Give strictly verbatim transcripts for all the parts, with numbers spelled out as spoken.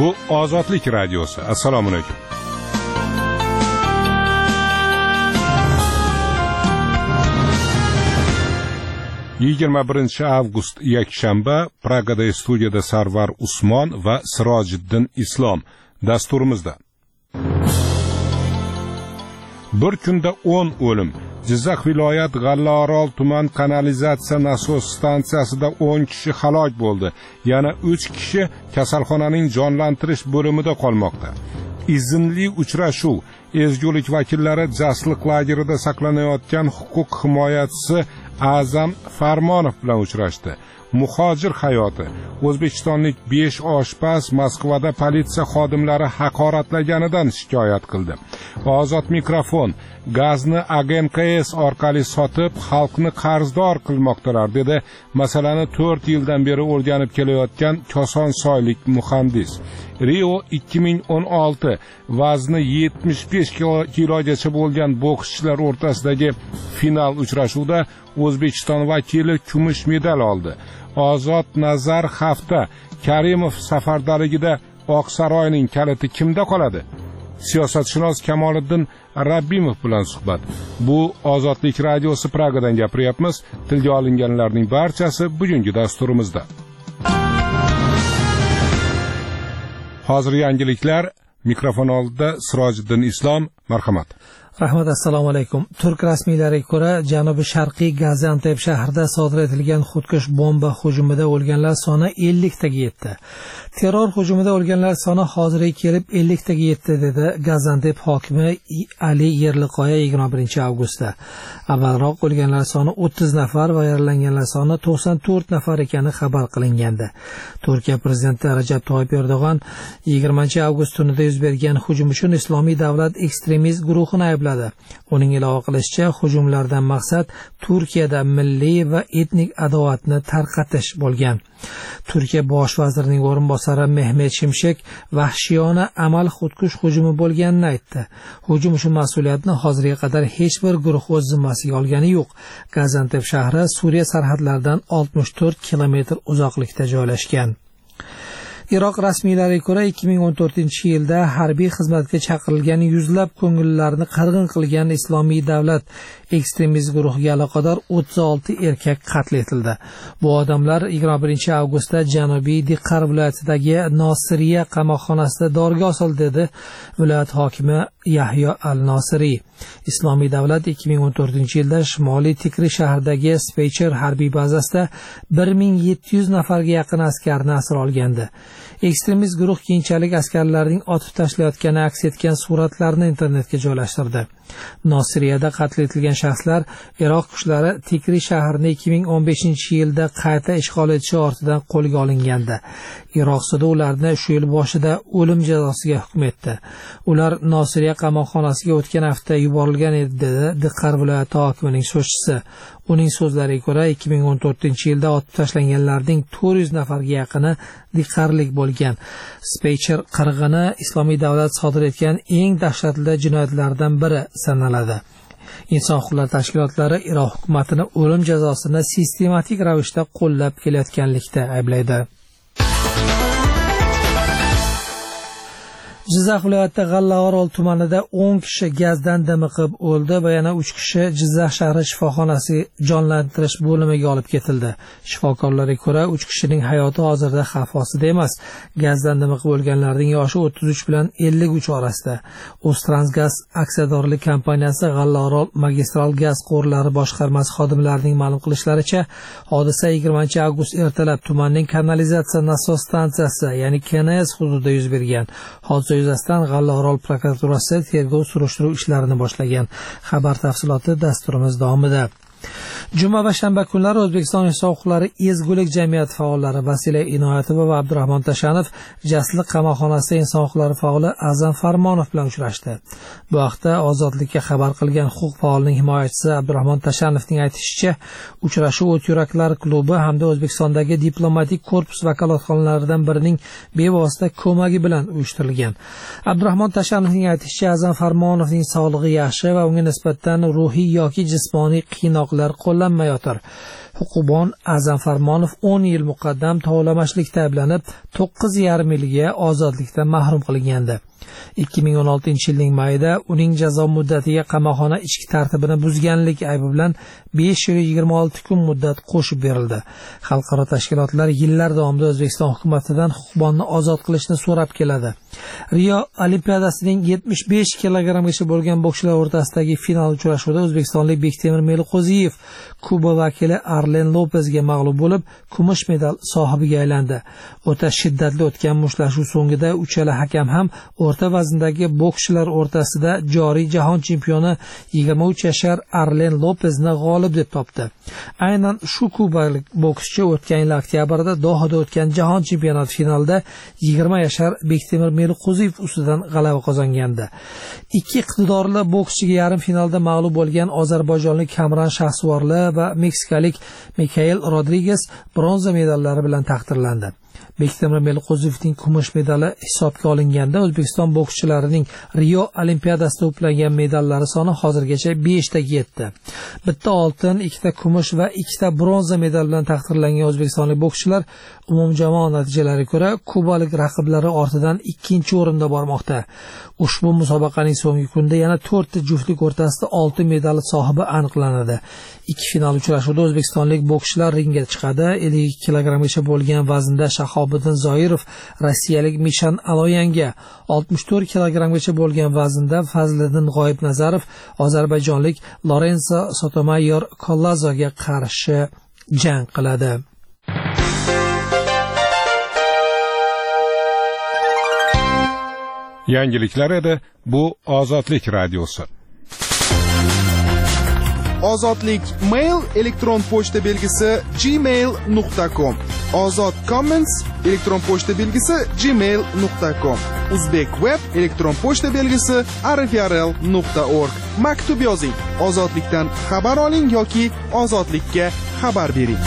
Bu Ozodlik radiosi. Assalomu alaykum. yigirma birinchi avgust yakshanba, Pragada studiyada Sarvar Usmon va Sirojiddin Islom dasturimizda. Bir kunda o'n o'lim. Jizzax viloyat G'allaorol tuman kanalizatsiya nasos stansiyasida o'n kishi halok bo'ldi. Yana uch kishi kasalxonaning jonlantirish bo'limida qolmoqda. Izinli uchrashuv. Ezgulik vakillari Jasliq lagerida saqlanayotgan huquq himoyachisi Azam Farmonov bilan uchrashdi. Muhojir hayoti. O'zbekistonlik besh oshpaz Moskvada politsiya xodimlari haqoratlaganidan shikoyat qildi. Ozod mikrofon. Gazni A G M K S orqali sotib, xalqni qarzdor qilmoqdalar, dedi masalani to'rt yildan beri o'rganib kelayotgan Kosonsoylik muhandis. Rio ikki ming o'n olti vazni yetmish besh kilogacha bo'lgan bokschilar o'rtasidagi final uchrashuvida O'zbekiston vakili kumush medal oldi. Ozod Nazar hafta. Karimov safardaligida Oqsaroyning kaliti kimda qoladi? Siyosatshunos Kamoliddin Rabbimov bilan suhbat. Bu Ozodlik radiosi, Pragadan gapiryapmiz. Tilga olinganlarning barchasi bugungi dasturimizda. Hozir yangiliklar. Mikrofon oldida Sirojiddin Islom, marhamat. Rahmat, assalomu alaykum. Turk rasmiylariga ko'ra, janubi sharqiy Gaziantep shahrida sodir etilgan xudkush bomba hujumida o'lganlar soni ellik taga yetdi. Terror hujumida o'lganlar soni hozirga kelib ellik taga yetdi, dedi Gaziantep hokimi Ali Yerliqoya yigirma birinchi avgustda. Avvalroq o'lganlar soni o'ttiz nafar va yaralanganlar soni to'qson to'rt nafar ekani xabar qilingandi. Turkiya prezidenti Rajab Toyyib Erdo'g'an yigirmanchi avgust tunida yuz bergan hujum uchun Islomiy davlat ekstremist guruhini aybladi. Uning ilova qilishicha, hujumlardan maqsad Turkiyada milliy va etnik adovatni tarqatish bo'lgan. Turkiya bosh vazirining o'rinbosari Mehmet Shimshek vahshiyona amal xudkush hujumi bo'lganini aytdi. Hujum uchun mas'uliyatni hozirga qadar hech bir guruh o'z zimmasiga olgani yo'q. Gaziantep shahri Suriya sarhadlaridan oltmish to'rt kilometr uzoqlikda joylashgan. Iroq rasmiylariga ko'ra, ikki ming o'n to'rtinchi yilda harbiy xizmatga chaqirilgan yuzlab ko'ngillarni qirg'in qilgan Islomiy davlat ekstremist guruhiga aloqador o'ttiz olti erkak qatl etildi. Bu odamlar yigirma birinchi avgustda Janubiy Diqqar viloyatidagi Nosiriya qamoqxonasida dorga osildi, dedi viloyat hokimi Yahyo al-Nosiriy. Islomiy davlat ikki ming o'n to'rtinchi yilda Shimoliy Tikri shahridagi Speycher harbiy bazasida bir ming yetti yuz nafarga yaqin askarni asir olgandi. Ekstremist guruh keyinchalik askarlarning otib tashlayotgani aks etgan suratlarni internetga joylashtirdi. Nosiriyada qatl etilgan shaxslar Iroq kuchlari Tikri shahrini ikki ming o'n beshinchi yilda qayta ishg'ol etishi ortidan qo'lga olingandi. Iroq sudi ularni shu yil boshida o'lim jazosiga hukm etdi. Ular Nosiriya qamoqxonasiga o'tgan hafta yuborilgan edi, dedi Diqqar viloyati hokimining so'zchisi. Uning so'zlariga ko'ra, ikki ming o'n to'rtinchi yilda otib tashlanganlarning to'rt yuz nafarga yaqini diqqarlik bo'lgan. Speycher qirg'ini Islomiy davlat sodir etgan eng dahshatli jinoyatlardan biri sanaladi. Inson huquqlari tashkilotlari Iroq hukumatini o'lim jazosini sistematik ravishda qo'llab kelayotganlikda ayblaydi. Jizzax viloyati G'allaorol tumanida o'n kishi gazdan dimiqib o'ldi va yana uch kishi Jizzax shahri shifoxonasi jonlantirish bo'limiga olib ketildi. Shifokorlarga ko'ra, uch kishining hayoti hozirda xavf ostida emas. Gazdan dimiqib o'lganlarning yoshi o'ttiz uch bilan ellik uch orasida. O'ztransgaz aksiyadorlik kompaniyasi G'allaorol magistral gaz quvurlari boshqarmasi xodimlarining ma'lum qilishlaricha, hodisa yigirmanchi avgust ertalab tumanning kanalizatsiya nasos stansiyasi, ya'ni K N S hududida yuz bergan. Hodisa yuzasidan G'allaorol prokuraturasi tergov surishtiruv ishlarini boshlagan. Xabar tafsiloti dasturimiz davomida. Juma va shanba kunlari O'zbekiston inson huquqlari ezgulik jamiyati faollari Vasila Inoyatova va Abdurahmon Tashanov Jasliq qamoqxonasida inson huquqlari faoli Azam Farmonov bilan uchrashdi. Bu haqda Ozodlikka xabar qilgan huquq faolining himoyachisi Abdurahmon Tashanovning aytishicha, uchrashuv O't yuraklar klubi hamda O'zbekistondagi diplomatik korpus vakolatxonalaridan birining bevosita ko'magi bilan uyushtirilgan. Abdurahmon Tashanovning aytishicha, Azam Farmonovning sog'lig'i yaxshi va unga nisbatan ruhiy yoki jismoniy qiynoqlar qo'llanmayotir. Huquqbon A'zam Farmonov o'n yil muqaddam tovlamashlikda ayblanib, to'qqiz yarim yilga ozodlikdan mahrum qilingandi. ikki ming o'n oltinchi yilning mayida uning jazo muddatiga qamoqxona ichki tartibini buzganlik aybi bilan besh yil yigirma olti kun muddat qo'shib berildi. Xalqaro tashkilotlar yillar davomida O'zbekiston hukumatidan Huquqbonni ozod qilishni so'rab keladi. Rio Olimpiadasining yetmish besh kilogrammgacha bo'lgan bokschilar o'rtasidagi final uchrashuvida o'zbekistonlik Bektemir Meliqo'ziyev Kuba vakili Arlen Lopesga mag'lub bo'lib, kumush medal sohibiga aylandi. O'ta shiddatli o'tgan mushtlashuv so'ngida uchala hakam ham o'rta vazndagi bokschilar o'rtasida joriy jahon chempioni yigirma uch yashar Arlen Lopesni g'olib deb topdi. Aynan shu kubalik bokschi o'tgan yil oktyabrda Dohada o'tgan jahon chempionati finalida yigirma yashar Bektemir Meliqo'ziyev ustidan g'alaba qozongandi. Ikki iqtidorli bokschiga yarim finalda mag'lub bo'lgan ozarbayjonlik Kamran Shahsuvorli va meksikalik Mikael Rodriges bronza medallari bilan taqdirlandi. Bektemir Meliqo'ziyevning kumush medali hisobga olinganda O'zbekiston bokschilarining Rio Olimpiadasida to'plangan medallari soni hozirgacha besh taga yetdi. Bitta oltin, ikkita kumush va ikkita bronza medal bilan taqdirlangan o'zbekistonlik bokschilar umumjamoa natijalariga ko'ra kubalik raqiblari ortidan ikkinchi o'rinda bormoqda. Ushbu musobaqaning so'nggi kunida yana to'rtta juftlik o'rtasida oltin medal sohibi aniqlanadi. Ikki final uchrashuvida o'zbekistonlik bokschilar ringga chiqadi. ellik ikki kilogrammgacha bo'lgan vaznda Shahobiddin Zoirov rossiyalik Mishan Aloyanga, oltmish to'rt kilogrammgacha bo'lgan vaznda Fazliddin G'oibnazarov ozarbayjonlik Lorenzo Sotomayor Kollazoga qarshi jang qiladi. Yangiliklar edi, bu Ozodlik radiosi. Ozodlik mail elektron pochta belgisi gmail nuqta com. Ozod comments elektron pochta belgisi gmail nuqta com. Uzbek web elektron pochta belgisi arifrl nuqta org. Maktub yozing, ozodlikdan xabar oling yoki ozodlikka xabar bering.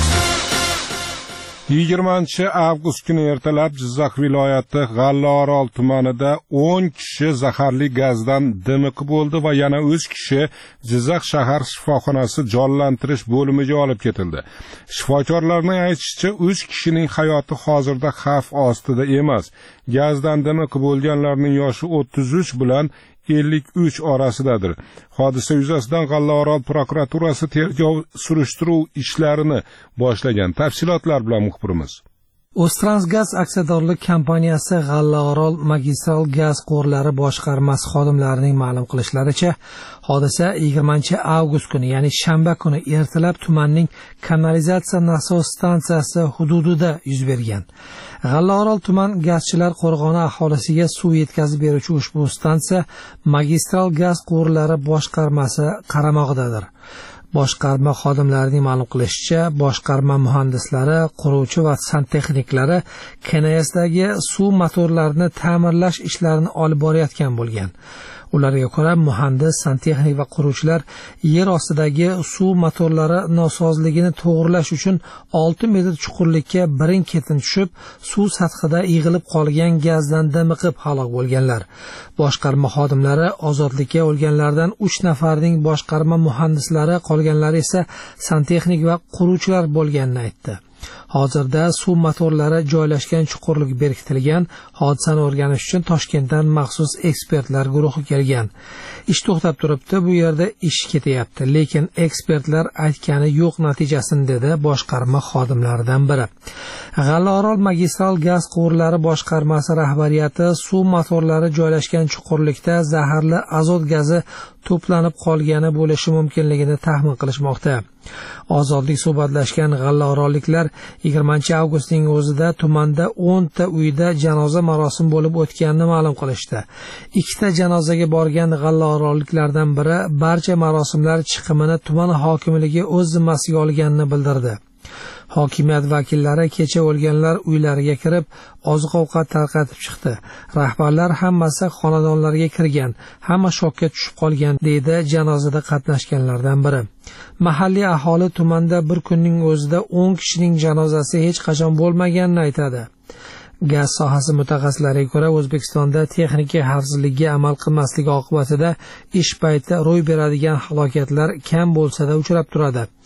yigirmanchi avgust kuni ertalab Jizzax viloyati G'allaorol tumanida o'n kishi zaharli gazdan dimiqib bo'ldi va yana uch kishi Jizzax shahar shifoxonasi jonlantirish bo'limiga olib ketildi. Shifokorlarning aytishicha, uch kishining hayoti hozirda xavf ostida emas. Gazdan dimiqib bo'lganlarning yoshi o'ttiz uch bilan ellik uch orasidadir. Hodisa yuzasidan G'allaorol prokuraturasi tergov surishtiruv ishlarini boshlagan. Tafsilotlar bilan muxbirimiz. O'ztransgaz aksiyadorlik kompaniyasi G'allaorol magistral gaz quvurlari boshqarmasi xodimlarining ma'lum qilishlaricha, hodisa yigirmanchi avgust kuni, ya'ni shanba kuni ertalab tumanning kanalizatsiya nasos stansiyasi hududida yuz bergan. G'allaorol tuman gazchilar qo'rg'oni aholisiga suv yetkazib beruvchi ushbu stansiya magistral gaz quvurlari boshqarmasi qaramog'idadir. Boshqarma xodimlarining ma'lum qilishicha, boshqarma muhandislari, quruvchi va santexniklari K N S dagi suv motorlarini ta'mirlash ishlarini olib borayotgan bo'lgan. Ularga ko'ra, muhandis, santexnik va quruvchilar yer ostidagi suv motorlari nosozligini to'g'rilash uchun olti metr chuqurlikka birin-ketin tushib, suv sathida yig'ilib qolgan gazdan dimiqib halok bo'lganlar. Boshqarma xodimlari ozodlikka olganlardan uch nafarning boshqarma muhandislari, qolganlari esa santexnik va quruvchilar bo'lganini aytdi. Hozirda suv motorlari joylashgan chuqurlik berkitilgan. Hodisani o'rganish uchun Toshkentdan maxsus ekspertlar guruhi kelgan. Ish to'xtab turibdi, bu yerda ish ketyapti, lekin ekspertlar aytgani yo'q natijasini, dedi boshqarma xodimlaridan biri. G'allaorol magistral gaz quvurlari boshqarmasi rahbariyati suv motorlari joylashgan chuqurlikda zaharli azot gazi to'planib qolgani bo'lishi mumkinligini taxmin qilishmoqda. Ozodlik suhbatlashgan g'allaorolliklar yigirmanchi avgustning o'zida tumanda o'nta uyda janoza marosimi bo'lib o'tganini ma'lum qilishdi. Ikkita janozaga borgan g'allaorolliklardan biri barcha marosimlar chiqimini tuman hokimligi o'z zimmasiga olganini bildirdi. Hokimiyat vakillari kecha o'lganlar uylariga kirib, oziq-ovqat tarqatib chiqdi. Rahbarlar hammasi xonadonlarga kirgan, hamma shokka tushib qolgan, deydi janozada qatnashganlardan biri. Mahalliy aholi tumanda bir kunning o'zida o'n kishining janozasi hech qachon bo'lmaganini aytadi. Gaz sohasi mutaxassislariga ko'ra, O'zbekistonda texnika xavfsizligiga amal qilmasligi oqibatida ish payti ro'y beradigan halokatlar kam bo'lsa-da uchrab turadi.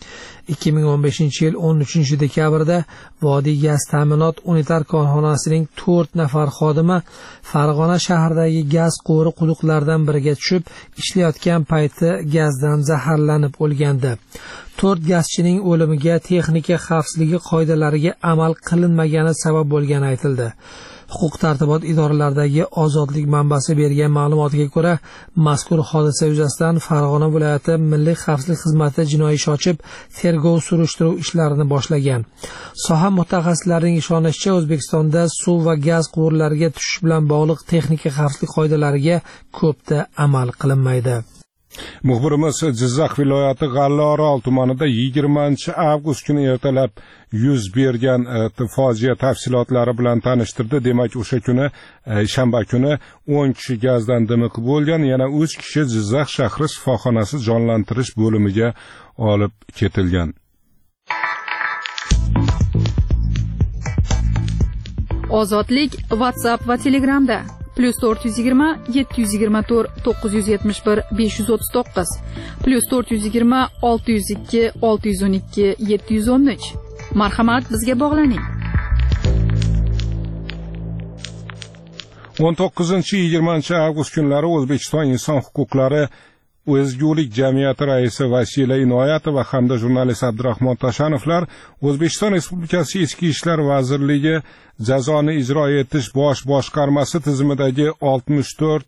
ikki ming o'n beshinchi yil o'n uchinchi dekabrda Vodiy gaz ta'minot unitar korxonasining to'rt nafar xodimi Farg'ona shahridagi gaz quvuri quduqlaridan biriga tushib, ishlayotgan payti gazdan zaharlanib o'lgandi. to'rt gazchining o'limiga texnika xavfsizligi qoidalariga amal qilinmagani sabab bo'lgani aytildi. Huquq tartibot idoralaridagi Ozodlik manbasi bergan ma'lumotga ko'ra, mazkur hodisa yuzasidan Farg'ona viloyati Milliy xavfsizlik xizmati jinoiy ish ochib, tergov surishtiruv ishlarini boshlagan. Soha mutaxassislarining ishonishicha, O'zbekistonda suv va gaz quvurlariga tushish bilan bog'liq texnika xavfsizlik qoidalariga ko'pda amal qilinmaydi. Muxbirimiz Jizzax viloyati G'allaorol tumanida yigirmanchi avgust kuni ertalab yuz bergan fojia tafsilotlari bilan tanishtirdi. Demak, o'sha kuni shanba kuni o'n kishi gazdan dimiqib bo'lgan, yana uch kishi Jizzax shahri shifoxonasi jonlantirish bo'limiga olib ketilgan. Ozodlik WhatsApp va Telegramda plus to'rt yuz yigirma yetti yuz yigirma to'rt to'qqiz yuz yetmish bir besh yuz o'ttiz to'qqiz plus to'rt yuz yigirma olti yuz ikki olti yuz o'n ikki yetti yuz o'n uch. Marhamat, bizga bog'laning. o'n to'qqizinchi yigirmanchi avgust kunlari O'zbekiston inson huquqlari O'zgulik jamiyati raisi Vasila Inoyatova hamda jurnalist Abdurahmon Tashanovlar O'zbekiston Respublikasi Ichki ishlar vazirligi jazoni ijro etish bosh boshqarmasi tizimidagi oltmish to'rt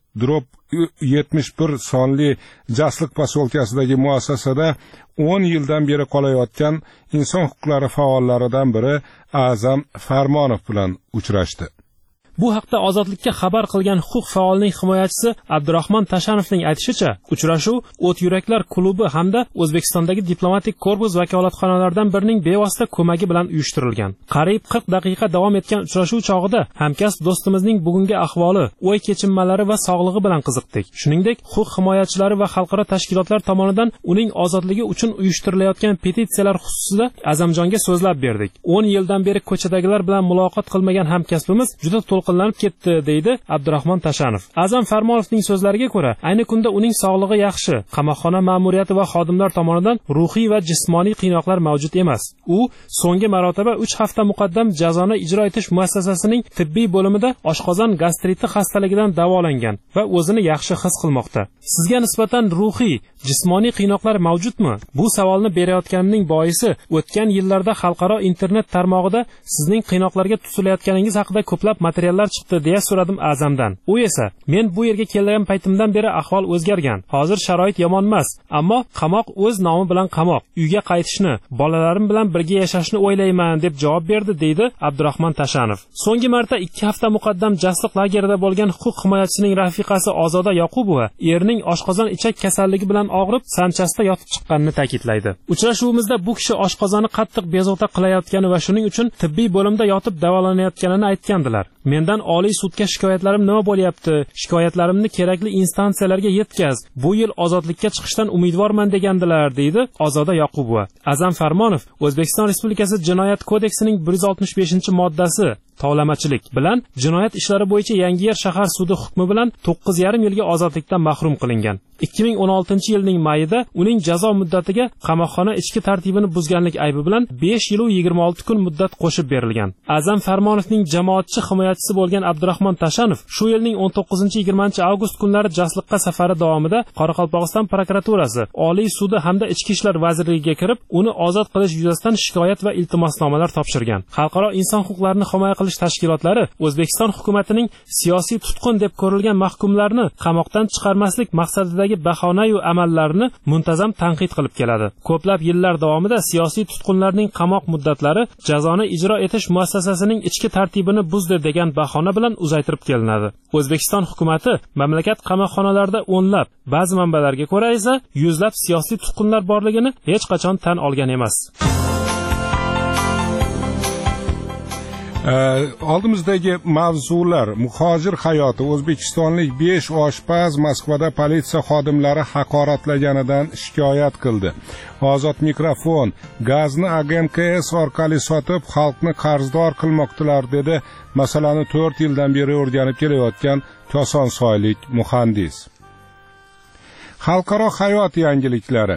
yetmish bir sonli Jasliq posyolkasidagi muassasada o'n yildan beri qolayotgan inson huquqlari faollaridan biri A'zam Farmonov bilan uchrashdi. Bu haqda Ozodlikka xabar qilgan huquq faolining himoyachisi Abdurahmon Tashanovning aytishicha, uchrashuv O't yuraklar klubi hamda O'zbekistondagi diplomatik korpus vakolatxonalaridan birining bevosita ko'magi bilan uyushtirilgan. Qariyb qirq daqiqa davom etgan uchrashuv chog'ida hamkasb do'stimizning bugungi ahvoli, o'y kechinmalari va sog'lig'i bilan qiziqdik. Shuningdek, huquq himoyachilari va xalqaro tashkilotlar tomonidan uning ozodligi uchun uyushtirilayotgan petitsiyalar xususida Azamjonga so'zlab berdik. o'n yildan beri ko'chadagilar bilan muloqot qilmagan hamkasbimiz juda to'lqinlanib ketdi, deydi Abdurahmon Tashanov. A'zam Farmonovning so'zlariga ko'ra, ayni kunda uning sog'lig'i yaxshi, qamoqxona ma'muriyati va xodimlar tomonidan ruhiy va jismoniy qiynoqlar mavjud emas. U so'nggi marotaba uch hafta muqaddam jazoni ijro etish muassasasining tibbiy bo'limida oshqozon gastriti xastaligidan davolangan va o'zini yaxshi his qilmoqda. Sizga nisbatan ruhiy, jismoniy qiynoqlar mavjudmi? Bu savolni berayotganimning boisi, o'tgan yillarda xalqaro internet tarmog'ida sizning qiynoqlarga tutilayotganingiz haqida ko'plab materiallar chiqdi deya so'radim A'zamdan. U esa, men bu yerga kelgan paytimdan beri ahvol o'zgargan. Hozir sharoit yomon emas, ammo qamoq o'z nomi bilan qamoq. Uyga qaytishni, bolalarim bilan birga yashashni o'ylayman deb javob berdi, deydi Abdurahmon Tashanov. So'nggi marta ikki hafta muqaddam Jasliq lagerida bo'lgan huquq himoyachisining rafiqasi Ozoda Yoqubova erining oshqozon ichak kasalligi bilan og'rib, sanchasida yotib chiqqanini ta'kidlaydi. Uchrashuvimizda bu kishi oshqozoni qattiq bezovta qilayotgani va shuning uchun tibbiy bo'limda yotib davolanayotganini aytgandilar. Mendan Oliy sudga shikoyatlarim nima bo'lyapti? Shikoyatlarimni kerakli instansiyalarga yetkaz. Bu yil ozodlikka chiqishdan umidvorman degandilar, deydi Ozoda Yoqubova. A'zam Farmonov O'zbekiston Respublikasi Jinoyat kodeksining bir yuz oltmish beshinchi moddasi tovlamachilik bilan jinoyat ishlari bo'yicha Yangiyer shahar sudi hukmi bilan to'qqiz yarim yilga ozodlikdan mahrum qilingan. ikki ming o'n oltinchi yilning mayida uning jazo muddatiga qamoqxona ichki tartibini buzganlik aybi bilan besh yil va yigirma olti kun muddat qo'shib berilgan. A'zam Farmonovning jamoatchi himoyachisi bo'lgan Abdurahmon Tashanov shu yilning o'n to'qqizinchi yigirmanchi avgust kunlari Jasliqqa safari davomida Qoraqalpog'iston prokuraturasi, Oliy sudi hamda Ichki ishlar vazirligiga kirib, uni ozod qilish yuzasidan shikoyat va iltimosnomalar topshirgan. Xalqaro inson huquqlarini himoya qilish tashkilotlari O'zbekiston hukumatining siyosiy tutqun deb ko'rilgan mahkumlarni qamoqdan chiqarmaslik maqsadidagi bahona-yu amallarini muntazam tanqid qilib keladi. Ko'plab yillar davomida siyosiy tutqunlarning qamoq muddatlari jazoni ijro etish muassasasining ichki tartibini buzdi degan bahona bilan uzaytirib kelinadi. O'zbekiston hukumati mamlakat qamoqxonalarida o'nlab, ba'zi manbalarga ko'ra esa yuzlab siyosiy tutqunlar borligini hech qachon tan olgan emas. Oldimizdagi mavzular: muhojir hayoti. O'zbekistonlik besh oshpaz Moskvada politsiya xodimlari haqoratlaganidan shikoyat qildi. Ozod mikrofon: gazni A G M K S orqali sotib xalqni qarzdor qilmoqdilar, dedi masalani to'rt yildan beri o'rganib kelayotgan kosonsoylik muhandis. Xalqaro hayot yangiliklari.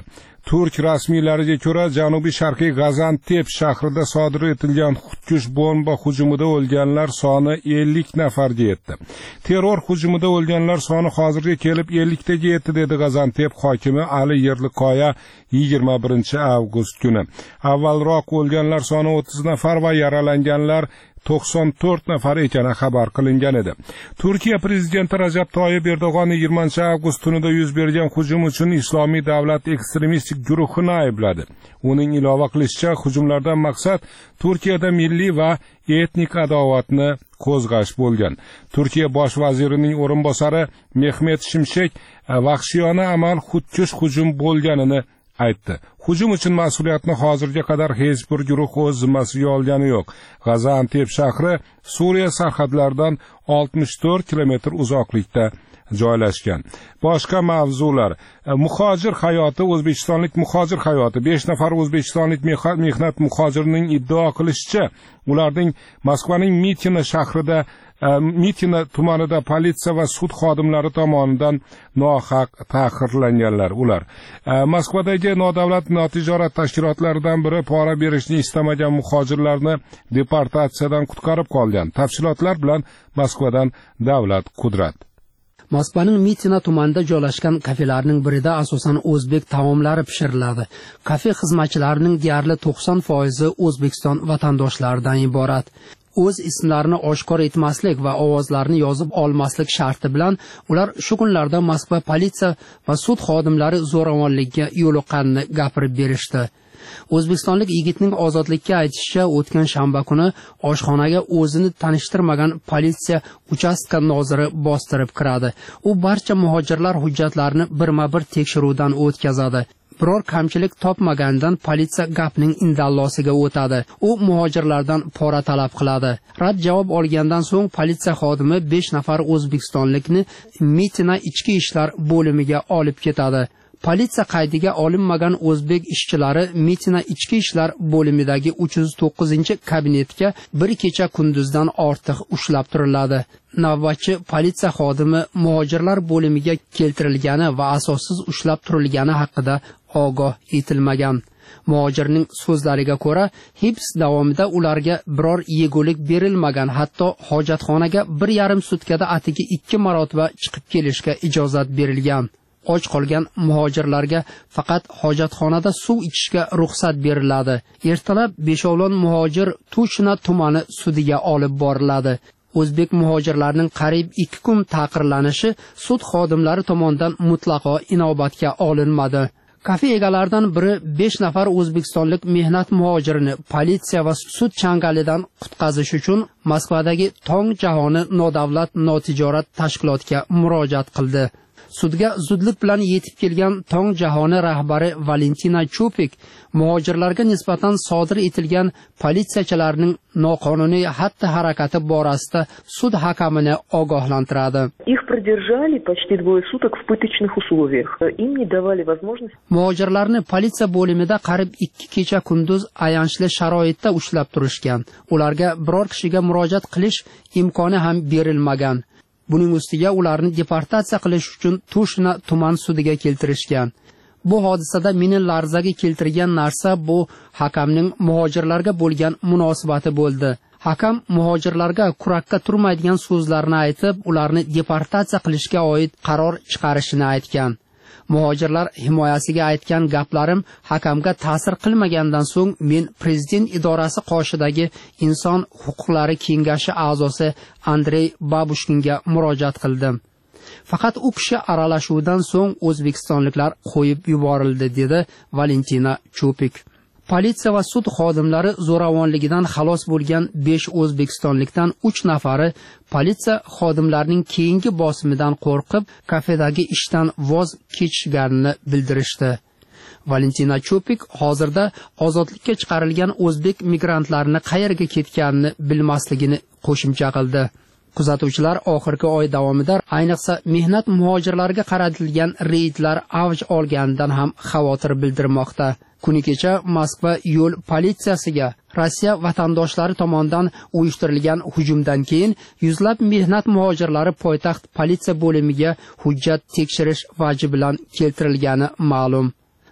Turk rasmiylariga ko'ra, janubiy sharqiy Gazantep shahrida sodir etilgan xudkush bomba hujumida o'lganlar soni ellik nafarga yetdi. Terror hujumida o'lganlar soni hozirga kelib ellik taga yetdi dedi Gazantep hokimi Ali Yerlikoya yigirma birinchi avgust kuni. Avvalroq o'lganlar soni o'ttiz nafar va yaralanganlar to'qson to'rt nafar ekani xabar qilingan edi. Turkiya prezidenti Rajab Toyyib Erdo'g'on yigirmanchi avgust tunida yuz bergan hujum uchun Islomiy davlat ekstremistik guruhini aybladi. Uning ilova qilishicha, hujumlardan maqsad Turkiyada milliy va etnik adovatni qo'zg'ash bo'lgan. Turkiya bosh vazirining o'rinbosari Mehmet Shimshek vahshiyona amal xudkush hujum bo'lganini aytdi. Hujum uchun mas'uliyatni hozirga qadar hech bir guruh o'z zimmasiga olgani yo'q. Gazantep shahri Suriya sarhadlaridan oltmish to'rt kilometr uzoqlikda joylashgan. Boshqa mavzular: muhojir hayoti, o'zbekistonlik muhojir hayoti. besh nafar o'zbekistonlik mehnat muhojirining iddao qilishicha, ularning Moskvaning Mitina shahrida Mitina tumanida politsiya va sud xodimlari tomonidan nohaq ta'qirlanganlar. Ular Moskvadagi nodavlat notijorat tashkilotlaridan biri pora berishni istamagan muhojirlarni deportatsiyadan qutqarib qolgan. Tafsilotlar bilan Moskvadan Davlat Qudrat. Moskvaning Mitina tumanida joylashgan kafelarning birida asosan o'zbek taomlari pishiriladi. Kafe xizmatchilarining deyarli to'qson foizi O'zbekiston vatandoshlaridan iborat. O'z ismlarini oshkor etmaslik va ovozlarini yozib olmaslik sharti bilan ular shu kunlarda Moskva politsiya va sud xodimlari zo'ravonlikka yo'liqqanini gapirib berishdi. O'zbekistonlik yigitning ozodlikka aytishicha, o'tgan shanba kuni oshxonaga o'zini tanishtirmagan politsiya uchastka noziri bostirib kiradi. U barcha muhojirlar hujjatlarini birma-bir tekshiruvdan o'tkazadi. Biror kamchilik topmagandan politsiya gapning indallosiga o'tadi. U muhojirlardan pora talab qiladi. Rad javob olgandan so'ng politsiya xodimi besh nafar o'zbekistonlikni Mitina ichki ishlar bo'limiga olib ketadi. Politsiya qaydiga olinmagan o'zbek ishchilari Mitina ichki ishlar bo'limidagi uch yuz to'qqizinchi kabinetga bir kecha kunduzdan ortiq ushlab turiladi. Navbatchi politsiya xodimi muhojirlar bo'limiga keltirilgani va asossiz ushlab turilgani haqida ogoh etilmagan. Muhojirning so'zlariga ko'ra, hibs davomida ularga biror yegulik berilmagan, hatto hojatxonaga bir yarim sutkada atigi ikki marotaba chiqib kelishga ijozat berilgan. Och qolgan muhojirlarga faqat hojatxonada suv ichishga ruxsat beriladi. Ertalab beshovlon muhojir Tushna tumani sudiga olib boriladi. O'zbek muhojirlarning qariyb ikki kun ta'qirlanishi sud xodimlari tomonidan mutlaqo inobatga olinmadi. Kafe egalaridan biri besh nafar o'zbekistonlik mehnat muhojirini politsiya va sud changalidan qutqazish uchun Moskvadagi Tong jahoni nodavlat notijorat tashkilotiga murojaat qildi. Sudga zudlik bilan yetib kelgan Tong jahoni rahbari Valentina Chupik muhojirlarga nisbatan sodir etilgan politsiyachilarning noqonuniy xatti-harakati borasida sud hakamini ogohlantiradi. Их продержали почти двое суток в пыточных условиях. Им не давали возможность. Muhojirlarni politsiya bo'limida qarib ikki kecha kunduz ayanchli sharoitda ushlab turishgan. Ularga biror kishiga murojaat qilish imkoni ham berilmagan. Buning ustiga ularni deportatsiya qilish uchun Tushna tuman sudiga keltirishgan. Bu hodisada meni larzaga keltirgan narsa bu hakamning muhojirlarga bo'lgan munosabati bo'ldi. Hakam muhojirlarga kurakka turmaydigan so'zlarni aytib, ularni deportatsiya qilishga oid qaror chiqarishini aytgan. Muhojirlar himoyasiga aytgan gaplarim hakamga ta'sir qilmagandan so'ng men prezident idorasi qoshidagi inson huquqlari kengashi a'zosi Andrey Babushkinga murojaat qildim. Faqat u kishi aralashuvidan so'ng o'zbekistonliklar qo'yib yuborildi, dedi Valentina Chupik. Politsiya va sud xodimlari zo'ravonligidan xalos bo'lgan besh o'zbekistonlikdan uch nafari politsiya xodimlarining keyingi bosimidan qo'rqib kafedagi ishdan voz kechganini bildirishdi. Valentina Chupik hozirda ozodlikka chiqarilgan o'zbek migrantlarini qayerga ketganini bilmasligini qo'shimcha qildi. Kuzatuvchilar oxirgi oy davomida ayniqsa mehnat muhojirlariga qaratilgan reydlar avj olganidan ham xavotir bildirmoqda. Kuni kecha Moskva yo'l politsiyasiga Rossiya vatandoshlari tomonidan uyushtirilgan hujumdan keyin yuzlab mehnat muhojirlari poytaxt politsiya bo'limiga hujjat tekshirish vaji bilan keltirilgani ma'lum.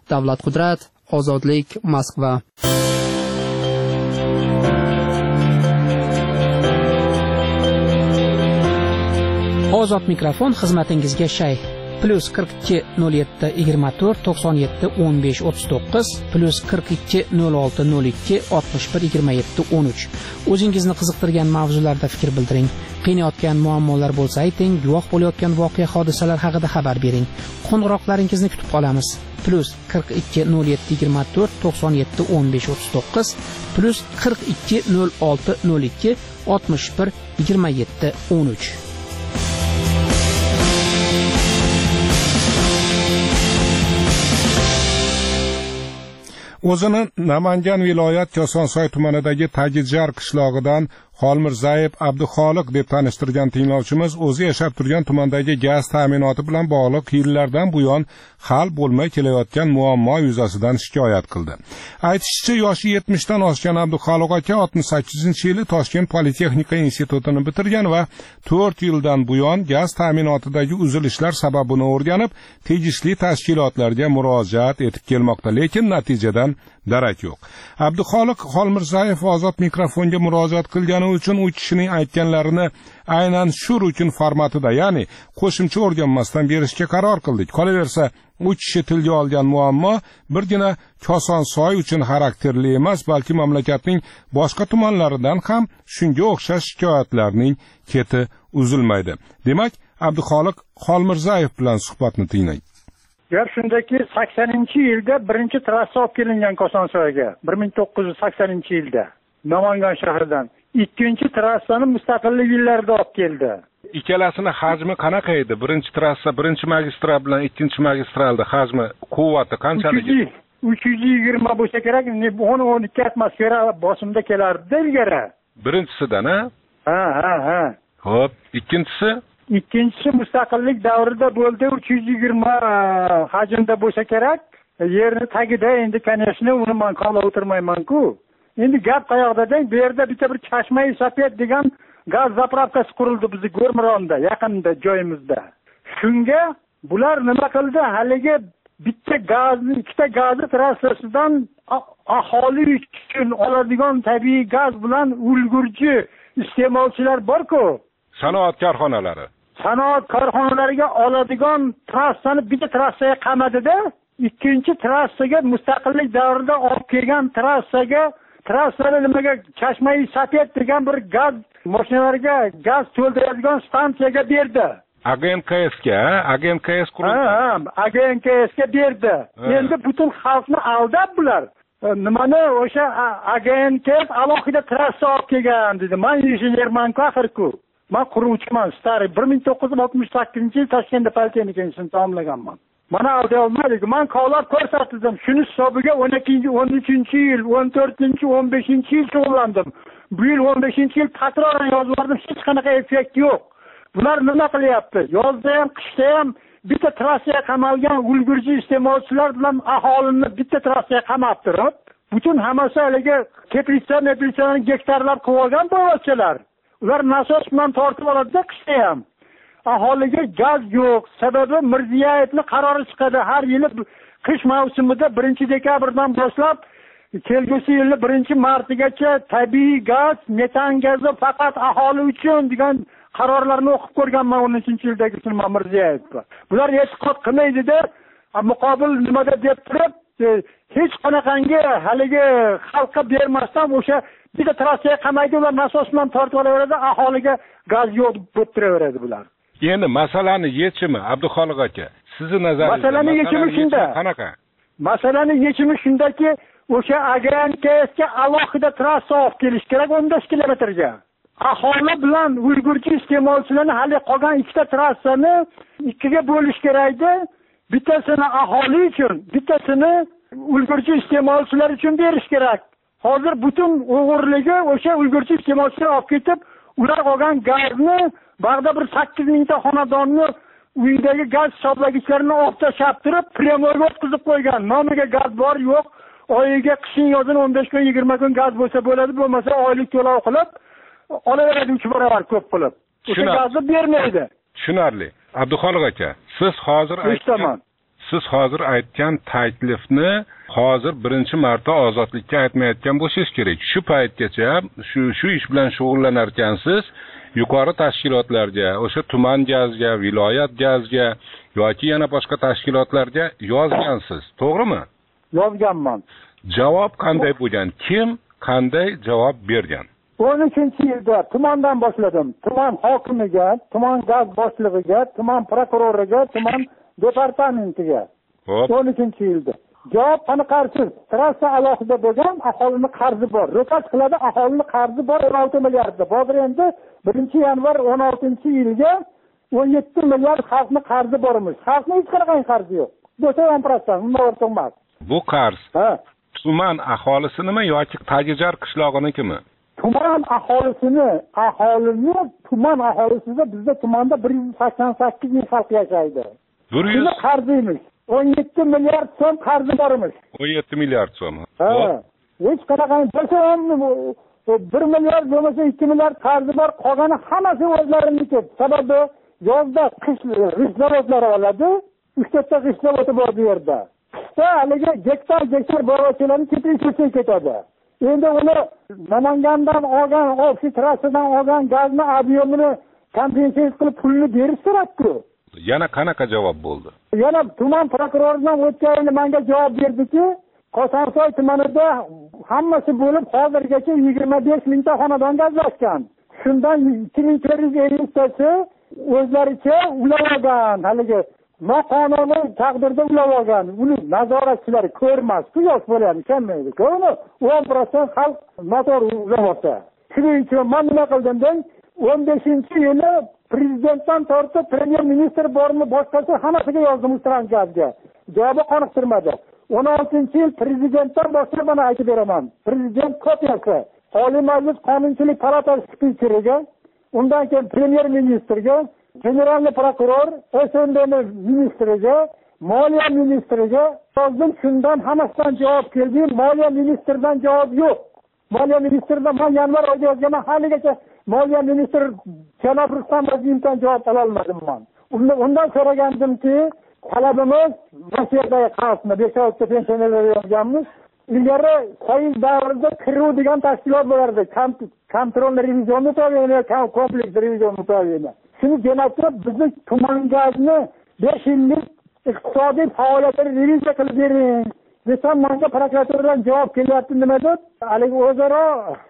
Davlat Qudrat, Ozodlik, Moskva. Ozod mikrofon xizmatingizga shay. Plus qirq ikki nol yetti yigirma to'rt to'qson yetti o'n besh o'ttiz to'qqiz, plus qirq ikki nol olti nol ikki oltmish bir yigirma yetti o'n uch. O'zingizni qiziqtirgan mavzularda fikr bildiring. Qiynayotgan muammolar bo'lsa ayting, guvoh bo'layotgan voqea hodisalar haqida xabar bering. Qo'ng'iroqlaringizni kutib qolamiz. Plus qirq ikki nol yetti yigirma to'rt to'qson yetti o'n besh o'ttiz to'qqiz, plus qirq ikki nol olti nol ikki oltmish bir yigirma yetti o'n uch. O'zini Namangan viloyat Kosonsoy tumanidagi Tagijar qishlog'idan Xolmirzayev Abduxoliq deb tanishtirgan tinglovchimiz o'zi yashab turgan tumandagi gaz ta'minoti bilan bog'liq yillardan buyon hal bo'lmay kelayotgan muammo yuzasidan shikoyat qildi. Aytishicha, yoshi yetmishdan oshgan Abduxoliq aka oltmish sakkizinchi yili Toshkent Politexnika institutini bitirgan va to'rt yildan buyon gaz ta'minotidagi uzilishlar sababini o'rganib, tegishli tashkilotlarga murojaat etib kelmoqda, lekin natijadan darak yo'q. Abduxoliq Xolmirzayev ozod mikrofonga murojaat qilgani uchun u kishining aytganlarini aynan shu rukun formatida, ya'ni qo'shimcha o'rganmasdan berishga qaror qildik. Qolaversa, u kishi tilga olgan muammo birgina Kosonsoy uchun xarakterli emas, balki mamlakatning boshqa tumanlaridan ham shunga o'xshash shikoyatlarning keti uzilmaydi. Demak, Abduxoliq Xolmirzayev bilan suhbatni tinglang. Gap shundaki, saksoninchi yilda birinchi trassa olib kelingan Kosonsoyga, bir ming to'qqiz yuz saksoninchi yilda Namangan shahridan. Ikkinchi trassani mustaqillik yillarida olib keldi. Ikkalasini hajmi qanaqa edi? Birinchi trassa, birinchi magistral bilan ikkinchi magistralda hajmi, quvvati qanchalik? uch yuz yigirma bo'lsa kerak, o'n o'n ikki atmosfera bosimda kelardi ilgari. Birinchisidan, ha? Ha, ha, ha. Xo'p, ikkinchisi? Ikkinchisi mustaqillik davrida bo'ldi, uch yuz yigirma hajmda bo'lsa kerak. Yerni tagida endi, конечно, uni men qolib o'tirmayman-ku. Endi gap qayoqda-da? Bu yerda bitta bir Chashma-i Sapet degan gaz zapravkasi qurildi bizning Go'rmironda, yaqinda joyimizda. Shunga bular nima qildi? Haligi bitta gazni, ikkita gazni trassasidan aholi uchun oladigan tabiiy gaz bilan ulgurji iste'molchilar bor-ku. Sanoat korxonalari. Sanoat korxonalariga oladigan trassani bitta trassaga qamadida, ikkinchi trassaga mustaqillik davrida olib kelgan trassaga trassani nimaga Chashma-i Sapet degan bir gaz mashinalariga gaz to'ldiradigan stansiyaga berdi. A G N K S ga, A G N K S qurildi. Ha, A G N K S ga berdi. Endi butun xalqni aldab bular. Nimani o'sha A G N K S alohida trassa olib kelgan dedi. Men injenerman-ku axir-ku. Men quruvchiman, stari bir ming to'qqiz yuz oltmish sakkizinchi yil Toshkentda Politexnika institutini tamomlaganman. Mana alday olmadik. Men qolab ko'rsatdim. Shuni hisobiga o'n ikkinchi, o'n uchinchi yil, o'n to'rtinchi, o'n beshinchi yil shug'ullandim. Bu yil o'n beshinchi yil takroran yozib hech qanaqa effekt yo'q. Bular nima qilyapti? Yozda ham, qishda ham bitta trassaga qamalgan ulgurji iste'molchilar bilan aholini bitta trassaga qamab turib, butun hammasi haligi teplitsa, meplitsalarni gektarlab qilib olgan boyvachchalar. Ular nasos bilan tortib oladi-da qishda ham. Aholiga gaz yo'q. Sababi Mirziyevning qarori chiqadi. Har yili qish mavsumida birinchi dekabrdan boshlab kelgusi yilning birinchi martigacha tabiiy gaz, metan gazi faqat aholi uchun degan qarorlarni o'qib ko'rganman o'n uchinchi yildagi Mirziyevga. Bular hech qot qilmaydi-da, muqobil nimada deb turib, hech qanaqangi haligi xalqqa bermasdan o'sha bitta trassaga qamaydi, ular nasos bilan tortib olaveradi, aholiga gaz yo'q bo'lib turaveradi bular. Endi masalani yechimi Abduxoliq aka, sizning nazaringizda masalani yechimi shunda. Qanaqa? Masalani yechimi shundaki, o'sha A G N K S ga alohida trassa olib kelish kerak o'n besh kilometrga. Aholi bilan ulgurji iste'molchilarni hali qolgan ikkita trassani ikkiga bo'lish kerakdi. Bittasini aholi uchun, bittasini ulgurji iste'molchilar uchun berish kerak. Hozir butun o'g'irligi o'sha ulgurji iste'molchilar olib ketib, ular olgan gazni bag'da bir sakkiz mingta xonadonni uyidagi gaz hisoblagichlarini olib tashlab turib, premoyga o'tkazib qo'ygan. Nomiga gaz bor, yo'q. Oyiga qishin yozin o'n besh kun, yigirma kun gaz bo'lsa bo'ladi, bo'lmasa oylik to'lov qilib olaveradi uch barobar ko'p qilib. O'sha gazni bermaydi. Tushunarli. Abduxoliq aka, siz hozir aytgan siz hozir aytgan taklifni hozir birinchi marta ozodlikka aytmayotgan bo'lishingiz kerak. Shu paytgacha shu shu ish bilan shug'ullanar ekansiz, yuqori tashkilotlarga, o'sha tuman gazga, viloyat gazga yoki yana boshqa tashkilotlarga yozgansiz, to'g'rimi? Yozganman. Javob qanday bo'lgan? Kim qanday javob bergan? o'n uchinchi yilda tumandan boshladim. Tuman hokimiga, tuman gaz boshlig'iga, tuman prokuroriga, tuman departamentiga. o'n uchinchi yilda. Javob qaniqarsiz. Trassa alohida bo'lgan, aholini qarzi bor. Ro'kach qiladi, aholini qarzi bor o'n olti milliardda. Hozir endi birinchi yanvar o'n oltinchi yilga o'n yetti milliard xalqning qarzi bormish. Xalqning hech qanday qarzi yo'q. Bo'lsa o'n prosent, undan ortiq emas. Bu qarz ha, tuman aholisinimi yoki Tagijar qishlog'inikimi? Tuman aholisini, aholini tuman aholisida bizda tumanda bir yuz sakson sakkiz ming xalq yashaydi. bir yuz qarzimiz. o'n yetti milliard so'm qarzi bormish. o'n yetti milliard so'm. Ha. Hech qanaqa bo'lsa ham bir milliard bo'lmasa ikki milliard qarzi bor, qolgani hammasi o'zlariniki. Sababi yozda qish zavodlari oladi, uchta qish zavodi bor bu yerda. Qishda haligi gektar gektar bog'chalarni ketib ketadi. Endi uni Namangandan olgan, ofis trassadan olgan gazni ob'yemini kompensatsiya qilib pulni berish kerak-ku. Yana qanaqa javob bo'ldi? Yana tuman prokuroridan o'tgan yili menga javob berdiki, Qosonsoy tumanida hammasi bo'lib hozirgacha yigirma besh mingta xonadon gazlashgan. Shundan ikki ming to'rt yuz elliktasi o'zlaricha ulab olgan, haligi noqonuniy taqdirda ulab olgan. Uni nazoratchilari ko'rmas-ku, yosh bo'ladi, kelmaydi. Ko'rmi? o'n prosent xalq noto'g'ri ulab olsa. Shuning uchun men nima qildim deng? o'n beshinchi yili prezidentdan tortib premyer ministr bormi, boshqasi hammasiga yozdim Ustransgazga. Javobi qoniqtirmadi. o'n oltinchi yil prezidentdan boshlab mana aytib beraman. Prezident kopiyasi Oliy Majlis Qonunchilik palatasi spikeriga, undan keyin premyer ministrga, generalniy prokuror, S N D ministriga, moliya ministriga yozdim. Shundan hammasidan javob keldi. Moliya ministridan javob yo'q. Moliya ministridan men yanvar oyida yozganman, haligacha moliya ministri janob Rustam Azimdan javob ola olmadim men. Undan so'ragandimki, talabimiz Rossiyadagi xalqni besh oyda pensionerlar yozganmiz. Ilgari foiz davrida kiruv degan tashkilot bo'lardi. Kontrol revizion mutoyini, kompleks revizion mutoyini. Shuni jo'natib bizning tuman gazni besh yillik iqtisodiy faoliyatini reviziya qilib bering. Desam, menga prokuraturadan javob kelyapti, nima deb? Haligi o'zaro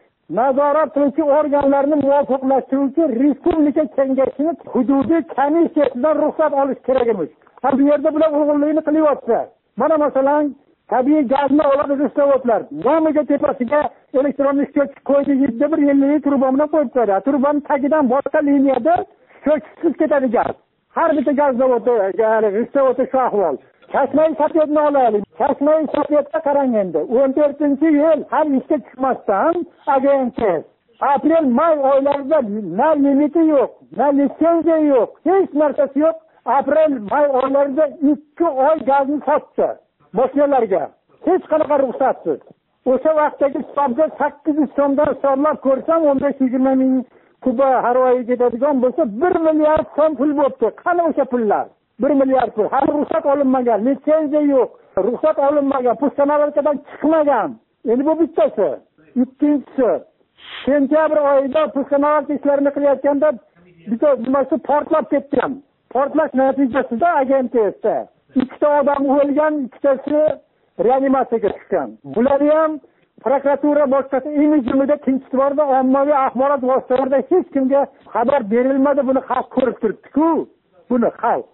nazorat qiluvchi organlarni muvofiqlashtiruvchi respublika kengashining hududiy komissiyasidan ruxsat olish kerak emish. Ha, bu yerda bular o'g'irlikni qilyapti. Mana masalan, tabiiy gazni oladi zavodlar. Nomiga tepasiga elektron ishchi qo'ydi, yetdi bir ellik turbani qo'yib qo'ydi. Turbaning tagidan boshqa liniyada cho'chisiz ketadi gaz. Har bitta gaz zavodi, ya'ni zavodi shu ahvol. Kashmay Sovetni olaylik. Kashmay Sovetga qarang endi. o'n to'rtinchi yil hali ishga chiqmasdan agentlik. Aprel may oylarida na limiti yo'q, na litsenziya yo'q, hech narsasi yo'q. Aprel may oylarida ikki oy gazni sotdi boshqalarga. Hech qanaqa ruxsatsiz. O'sha vaqtdagi hisobga sakkiz yuz so'mdan hisoblab ko'rsam o'n besh yigirma ming kuba haroyi ketadigan bo'lsa bir milliard so'm pul bo'libdi. Qani o'sha pullar? bir milliard pul. Hali ruxsat olinmagan, litsenziya yo'q, ruxsat olinmagan, puskanalardan chiqmagan. Endi bu bittasi. Ikkinchisi, sentyabr oyida puskanalar ishlarini qilayotganda bitta nimasi portlab ketgan. Portlash natijasida agentlikda ikkita odam o'lgan, ikkitasi reanimatsiyaga tushgan. Bularni ham prokuratura boshqasi imijimida tinchlik borda, ommaviy axborot vositalarida hech kimga xabar berilmadi. Buni xalq ko'rib turibdi-ku. Buni xalq.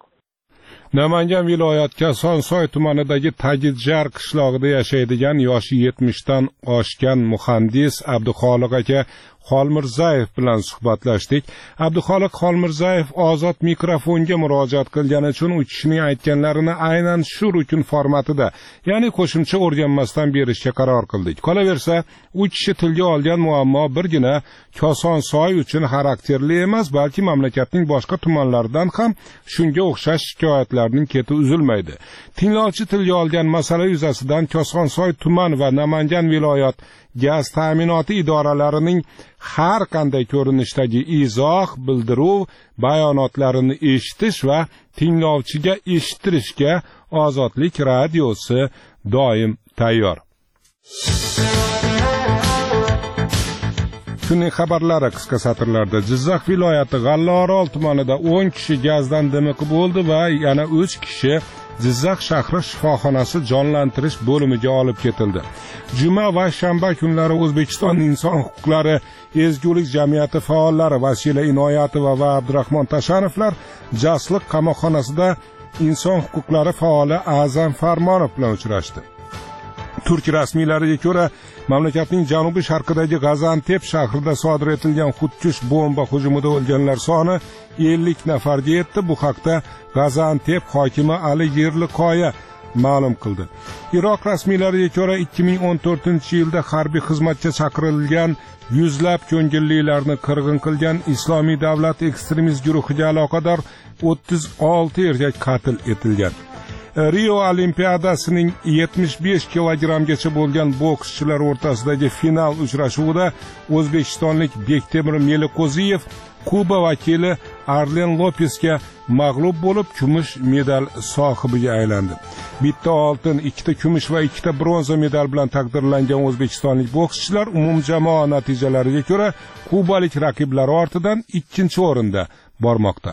Namangan viloyati Kosonsoy tumanidagi Tagijar qishlog'ida yashaydigan yoshi yetmishdan oshgan muhandis Abduxoliq aka Xolmirzayev bilan suhbatlashdik. Abduxoliq Xolmirzayev ozod mikrofonga murojaat qilgani uchun u kishining aytganlarini aynan shu rukun formatida, ya'ni qo'shimcha o'rganmasdan berishga qaror qildik. Qolaversa, u kishi tilga olgan muammo birgina Kosonsoy uchun xarakterli emas, balki mamlakatning boshqa tumanlaridan ham shunga o'xshash shikoyatlarning keti uzilmaydi. Tinglovchi tilga olgan masala yuzasidan Kosonsoy tuman va Namangan viloyat gaz ta'minoti idoralarining har qanday ko'rinishdagi izoh, bildiruv, bayonotlarini eshitish va tinglovchiga eshittirishga Ozodlik radiosi doim tayyor. Kunning xabarlari qisqa satrlarda. Jizzax viloyati G'allaorol tumanida o'n kishi gazdan dimiqib o'ldi va yana uch kishi Jizzax shahri shifoxonasi jonlantirish bo'limiga olib ketildi. Juma va shanba kunlari O'zbekiston inson huquqlari ezgulik jamiyati faollari Vasila Inoyatova va Abdurahmon Tashanovlar Jasliq qamoqxonasida inson huquqlari faoli A'zam Farmonov bilan uchrashdi. Turk rasmiylariga ko'ra, mamlakatning janubiy sharqidagi G'azantep shahrida sodir etilgan xudkush bomba hujumida o'lganlar soni ellik nafarga yetdi. Bu haqda G'azantep hokimi Ali Yerliqoya ma'lum qildi. Iroq rasmiylariga ko'ra, ikki ming o'n to'rtinchi yilda harbiy xizmatga chaqirilgan yuzlab ko'ngillilarni qirg'in qilgan Islomiy davlat ekstremist guruhiga aloqador o'ttiz olti erkak qatl etilgan. Rio Olimpiadasining yetmish besh kilogrammgacha bo'lgan bokschilar o'rtasidagi final uchrashuvida o'zbekistonlik Bektemir Meliqo'ziyev Kuba vakili Arlen Lopesga mag'lub bo'lib, kumush medal sohibiga aylandi. Bitta oltin, ikkita kumush va ikkita bronza medal bilan taqdirlangan o'zbekistonlik bokschilar umumjamoa natijalariga ko'ra kubalik raqiblari ortidan ikkinchi o'rinda bormoqda.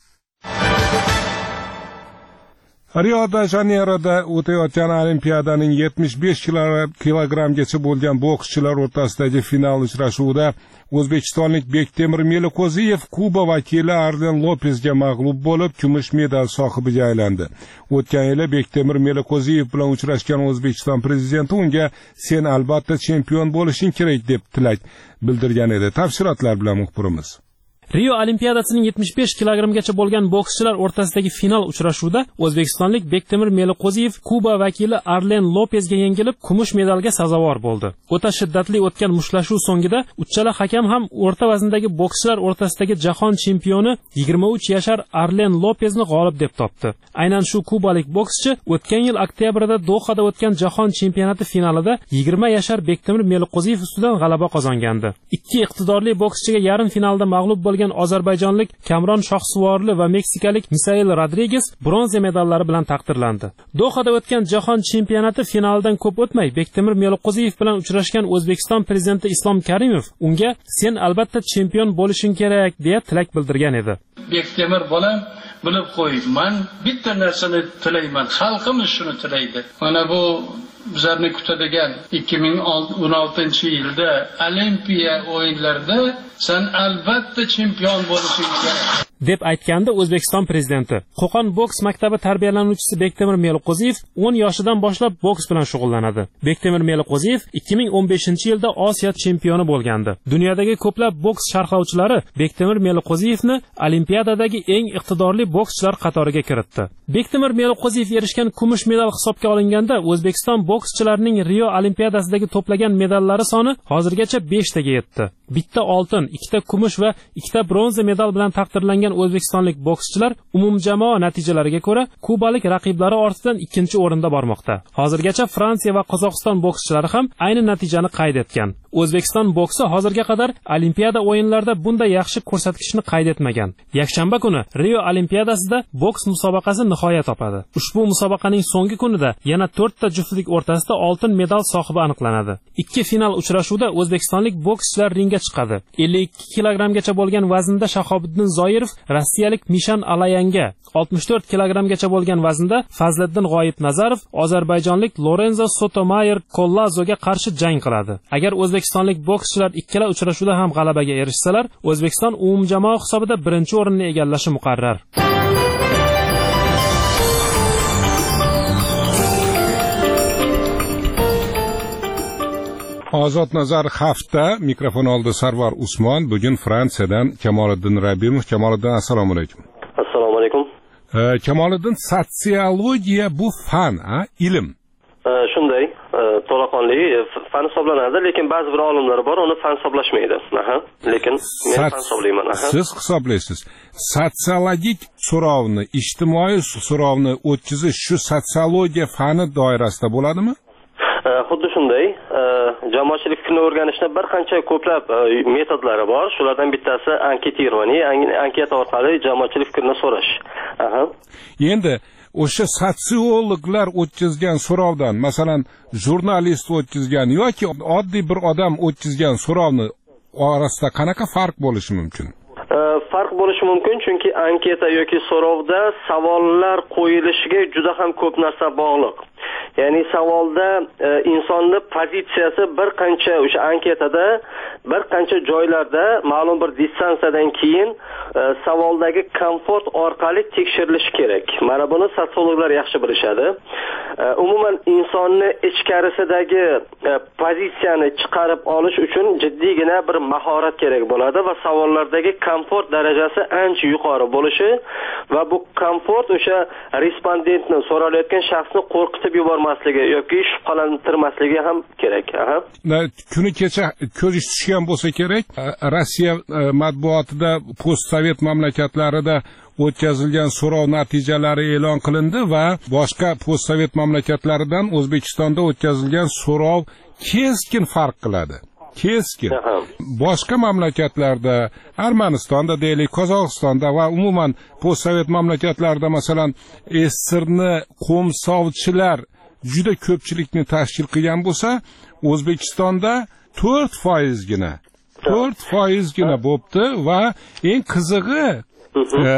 Rio de Janeyroda o'tayotgan Olimpiadaning yetmish besh kilogrammgacha bo'lgan bokschilar o'rtasidagi final uchrashuvida o'zbekistonlik Bektemir Meliqo'ziyev Kuba vakili Arlen Lopesga mag'lub bo'lib, kumush medal sohibiga aylandi. O'tgan yili Bektemir Meliqo'ziyev bilan uchrashgan O'zbekiston prezidenti unga "Sen albatta chempion bo'lishing kerak" deb tilak bildirgan edi. Tafsilotlar bilan muxbirimiz. Rio Olimpiadasining yetmish besh kilogrammgacha bo'lgan bokschilar o'rtasidagi final uchrashuvida o'zbekistonlik Bektemir Meliqo'ziyev Kuba vakili Arlen Lopesga yengilib, kumush medalga sazovor bo'ldi. O'ta shiddatli o'tgan mushtlashuv so'ngida uchala hakam ham o'rta vazndagi bokschilar o'rtasidagi jahon chempioni yigirma uch yashar Arlen Lopesni g'olib deb topdi. Aynan shu kubalik bokschi o'tgan yil oktyabrda Dohada o'tgan jahon chempionati finalida yigirma yashar Bektemir Meliqo'ziyev ustidan g'alaba qozongandi. Ikki iqtidorli bokschiga yarim finalda mag'lub bo'lgan ozarbayjonlik Kamron Shohsuvorli va meksikalik Misael Rodriguez bronza medallari bilan taqdirlandi. Dohada o'tgan jahon chempionati finalidan ko'p o'tmay Bektemir Meliqo'ziyev bilan uchrashgan O'zbekiston prezidenti Islom Karimov unga "Sen albatta chempion bo'lishing kerak" deya tilak bildirgan edi. Bektemir bolam, bilib qo'y, men bitta narsani tilayman, xalqimiz shuni tilaydi. Mana bu bizlarni kutadigan ikki ming o'n oltinchi yilda Olimpiya o'yinlarida sen albatta chempion bo'lishing kerak deb aytgandi O'zbekiston prezidenti. Qo'qon boks maktabi tarbiyalanuvchisi Bektemir Meliqo'ziyev o'n yoshidan boshlab boks bilan shug'ullanadi. Bektemir Meliqo'ziyev ikki ming o'n beshinchi yilda Osiyo chempioni bo'lgandi. Dunyodagi ko'plab boks sharhlovchilari Bektemir Meliqo'ziyevni Olimpiadadagi eng iqtidorli bokschilar qatoriga kiritdi. Bektemir Meliqo'ziyev erishgan kumush medal hisobga olinganda O'zbekiston bokschilarining Rio Olimpiadasidagi to'plagan medallari soni hozirgacha besh taga yetdi. Bitta oltin, ikkita kumush va ikkita bronza medal bilan taqdirlangan o'zbekistonlik bokschilar umumjamoa natijalariga ko'ra kubalik raqiblari ortidan ikkinchi o'rinda bormoqda. Hozirgacha Fransiya va Qozog'iston bokschilari ham ayni natijani qayd etgan. O'zbekiston boksi hozirga qadar Olimpiada o'yinlarida bunday yaxshi ko'rsatkichni qayd etmagan. Yakshanba kuni Rio Olimpiadasida boks musobaqasi nihoyat topadi. Ushbu musobaqaning so'nggi kunida yana to'rtta juftlik o'rtasida oltin medal sohibi aniqlanadi. Ikki final uchrashuvda o'zbekistonlik bokschilar ringga chiqadi. ellik ikki kilogrammgacha bo'lgan vaznda Shahobiddin Zoirov rossiyalik Mishan Alayanga, oltmish to'rt kilogrammgacha bo'lgan vaznda Fazliddin G'oyibnazarov ozarbayjonlik Lorenzo Sotomayor Kollazoga qarshi jang qiladi. Agar o'zbekistonlik bokschilar ikkala uchrashuvda ham g'alabaga erishsalar, O'zbekiston umumjamoa hisobida birinchi o'rinni egallashi muqarrar. Ozod Nazar hafta mikrofon oldi Sarvar Usmon. Bugun Fransiyadan Kamoliddin Rabimov. Kamoliddin, assalomu alaykum. Assalomu alaykum. E, Kamoliddin, sotsiologiya bu fan, a, ilm. E, shunday, e, to'laqonli fan hisoblanadi, lekin ba'zi bir olimlar bor, uni fan hisoblashmaydi. Aha, lekin men fan hisoblayman. Aha. Siz hisoblaysiz. Sotsiologik so'rovni, ijtimoiy so'rovni o'tkazish shu sotsiologiya fani doirasida bo'ladimi? Xuddi shunday, jamoatchilik fikrini o'rganishni bir qancha ko'plab metodlari bor. Shulardan bittasi anketirование, anketa orqali jamoatchilik fikrini so'rash. Aha. Endi o'sha sotsiologlar o'tkazgan so'rovdan, masalan, jurnalist o'tkazgan yoki oddiy bir odam o'tkazgan so'rovni orasida qanaqa farq bo'lishi mumkin? Farq bo'lishi mumkin, chunki anketa yoki so'rovda savollar qo'yilishiga juda ham ko'p narsa bog'liq. Ya'ni savolda e, insonning pozitsiyasi bir qancha o'sha anketada bir qancha joylarda ma'lum bir distansiyadan keyin e, savoldagi komfort orqali tekshirilishi kerak. Mana buni sotsiologlar yaxshi bilishadi. E, umuman insonni ichkarisidagi e, pozitsiyani chiqarib olish uchun jiddiygina bir mahorat kerak bo'ladi va savollardagi komfort darajasi ancha yuqori bo'lishi va bu komfort o'sha respondentni, so'ralayotgan shaxsni qo'rqitib yubormasligi yoki shubhalantirmasligi ham kerak. Aha. Kuni kecha ko'rish tushgan bo'lsa kerak, Rossiya matbuotida postsovet mamlakatlarida o'tkazilgan so'rov natijalari e'lon qilindi va boshqa postsovet mamlakatlaridan O'zbekistonda o'tkazilgan so'rov keskin farq qiladi. Keskin. Boshqa mamlakatlarda, Armanistonda deylik, Qozog'istonda va umuman postsovet mamlakatlarida masalan SSRni qo'msovchilar juda ko'pchilikni tashkil qilgan bo'lsa, O'zbekistonda to'rt foizgina to'rt foizgina bo'pti va eng qizig'i e,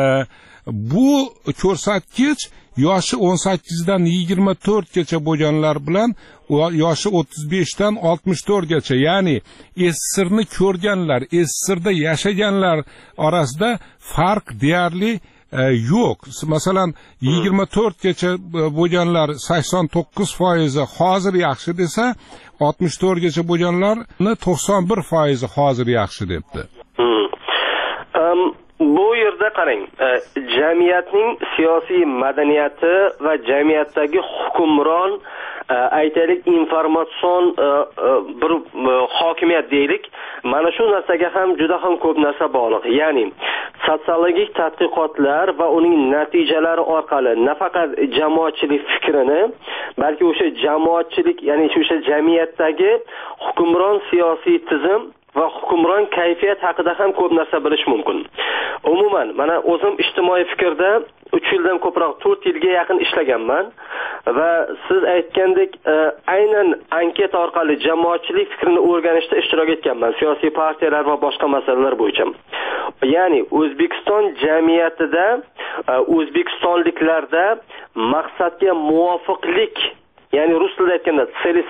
bu ko'rsatkich yoshi o'n sakkizdan yigirma to'rtgacha bo'lganlar bilan yoshi o'ttiz beshdan oltmish to'rtgacha, ya'ni SSRni ko'rganlar, SSRda yashaganlar orasida farq deyarli e, yo'q. Masalan, yigirma to'rtgacha bo'lganlar sakson to'qqiz foizi hozir yaxshi desa, oltmish to'rtgacha bo'lganlarni to'qson bir foizi hozir yaxshi debdi. Um, bu yerda qarang, jamiyatning siyosiy madaniyati va jamiyatdagi hukmron aytaylik informatsion bir hokimiyat deylik, mana shu narsaga ham juda ham ko'p narsa bog'liq. Ya'ni sotsiologik tadqiqotlar va uning natijalari orqali nafaqat jamoatchilik fikrini, balki o'sha jamoatchilik, ya'ni o'sha jamiyatdagi hukmron siyosiy tizim va hukmron kayfiyat haqida ham ko'p narsa bilish mumkin. Umuman, mana o'zim ijtimoiy fikrda uch yildan ko'proq to'rt yilga yaqin ishlaganman va siz aytgandek e, aynan anketa orqali jamoatchilik fikrini o'rganishda ishtirok etganman, siyosiy partiyalar va boshqa masalalar bo'yicha. Ya'ni O'zbekiston jamiyatida, e, o'zbekistonliklarda maqsadga muvofiqlik, ya'ni rus tilida aytganda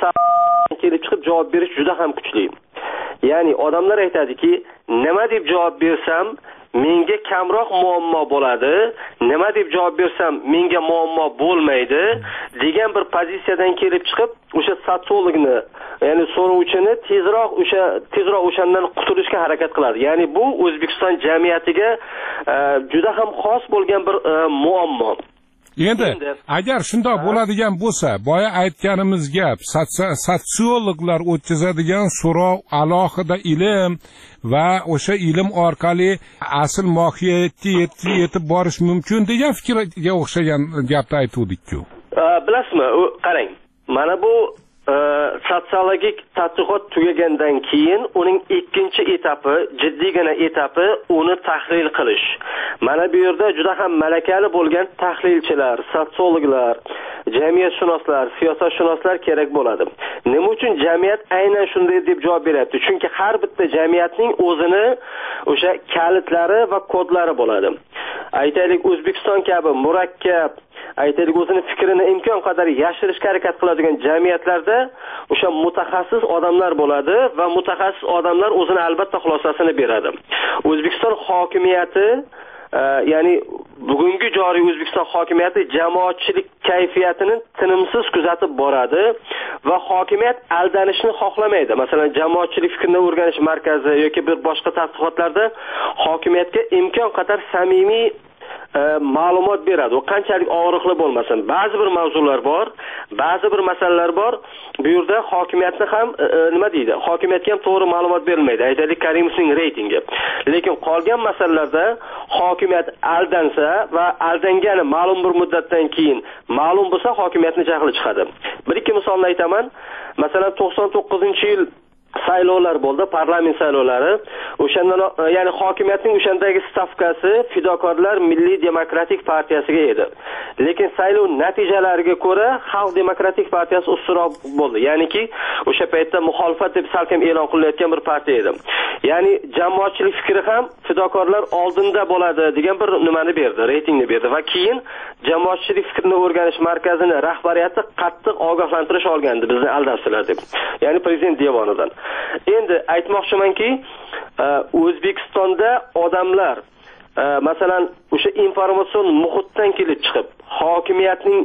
kelib chiqib javob berish juda ham kuchli. Ya'ni odamlar aytadiki, nima deb javob bersam menga kamroq muammo bo'ladi, nima deb javob bersam menga muammo bo'lmaydi degan bir pozitsiyadan kelib chiqib, o'sha sotsiologni, ya'ni so'rovchini tezroq o'sha tezroq o'shandan qutulishga harakat qiladi. Ya'ni bu O'zbekiston jamiyatiga e, juda ham xos bo'lgan bir e, muammo. Endi agar shundoq bo'ladigan bo'lsa, boya aytganimiz gap, sotsiologlar o'tkazadigan so'rov alohida ilm va o'sha ilm orqali asl mohiyatga yetib borish mumkin degan fikrga o'xshagan gapni aytuvdik-ku. Bilasizmi, qarang, mana bu sotsiologik tadqiqot tugagandan keyin uning ikkinchi etapi, jiddiygina etapi uni tahlil qilish. Mana bu yerda juda ham malakali bo'lgan tahlilchilar, sotsiologlar, jamiyatshunoslar, siyosatshunoslar kerak bo'ladi. Nima uchun jamiyat aynan shunday deb javob beryapti? Chunki har bitta jamiyatning o'zini o'sha kalitlari va kodlari bo'ladi. Aytaylik, O'zbekiston kabi murakkab, aytaylik o'zini fikrini imkon qadar yashirishga harakat qiladigan jamiyatlarda o'sha mutaxassis odamlar bo'ladi va mutaxassis odamlar o'zini albatta xulosasini beradi. O'zbekiston hokimiyati, e, ya'ni bugungi joriy O'zbekiston hokimiyati jamoatchilik kayfiyatini tinimsiz kuzatib boradi va hokimiyat aldanishni xohlamaydi. Masalan, jamoatchilik fikrini o'rganish markazi yoki bir boshqa tadqiqotlarda hokimiyatga imkon qadar samimiy E, ma'lumot beradi. U qanchalik og'riqli bo'lmasin. Ba'zi bir mavzular bor, ba'zi bir masalalar bor. Bu yerda hokimiyatni ham e, nima deydi? Hokimiyatga ham to'g'ri ma'lumot berilmaydi. Aytaylik, Karimovning reytingi. Lekin qolgan masalalarda hokimiyat aldansa va aldangani ma'lum bir muddatdan keyin ma'lum bo'lsa hokimiyatni jahli chiqadi. Bir ikki misolni aytaman. Masalan to'qson to'qqizinchi yil saylovlar bo'ldi, parlament saylovlari. O'shandan ya'ni hokimiyatning o'shandagi stavkasi Fidokorlar Milliy demokratik partiyasiga edi. Lekin saylov natijalariga ko'ra Xalq demokratik partiyasi ustunroq bo'ldi. Ya'niki o'sha paytda muxolifat deb salkam e'lon qilayotgan bir partiya edi. Ya'ni jamoatchilik fikri ham Fidokorlar oldinda bo'ladi degan bir nimani berdi, reytingni berdi va keyin jamoatchilik fikrini o'rganish markazini rahbariyati qattiq ogohlantirish olgandi, bizni aldabsizlar deb. Ya'ni prezident devonidan. Endi aytmoqchimanki, O'zbekistonda odamlar masalan o'sha informatsion muhitdan kelib chiqib, hokimiyatning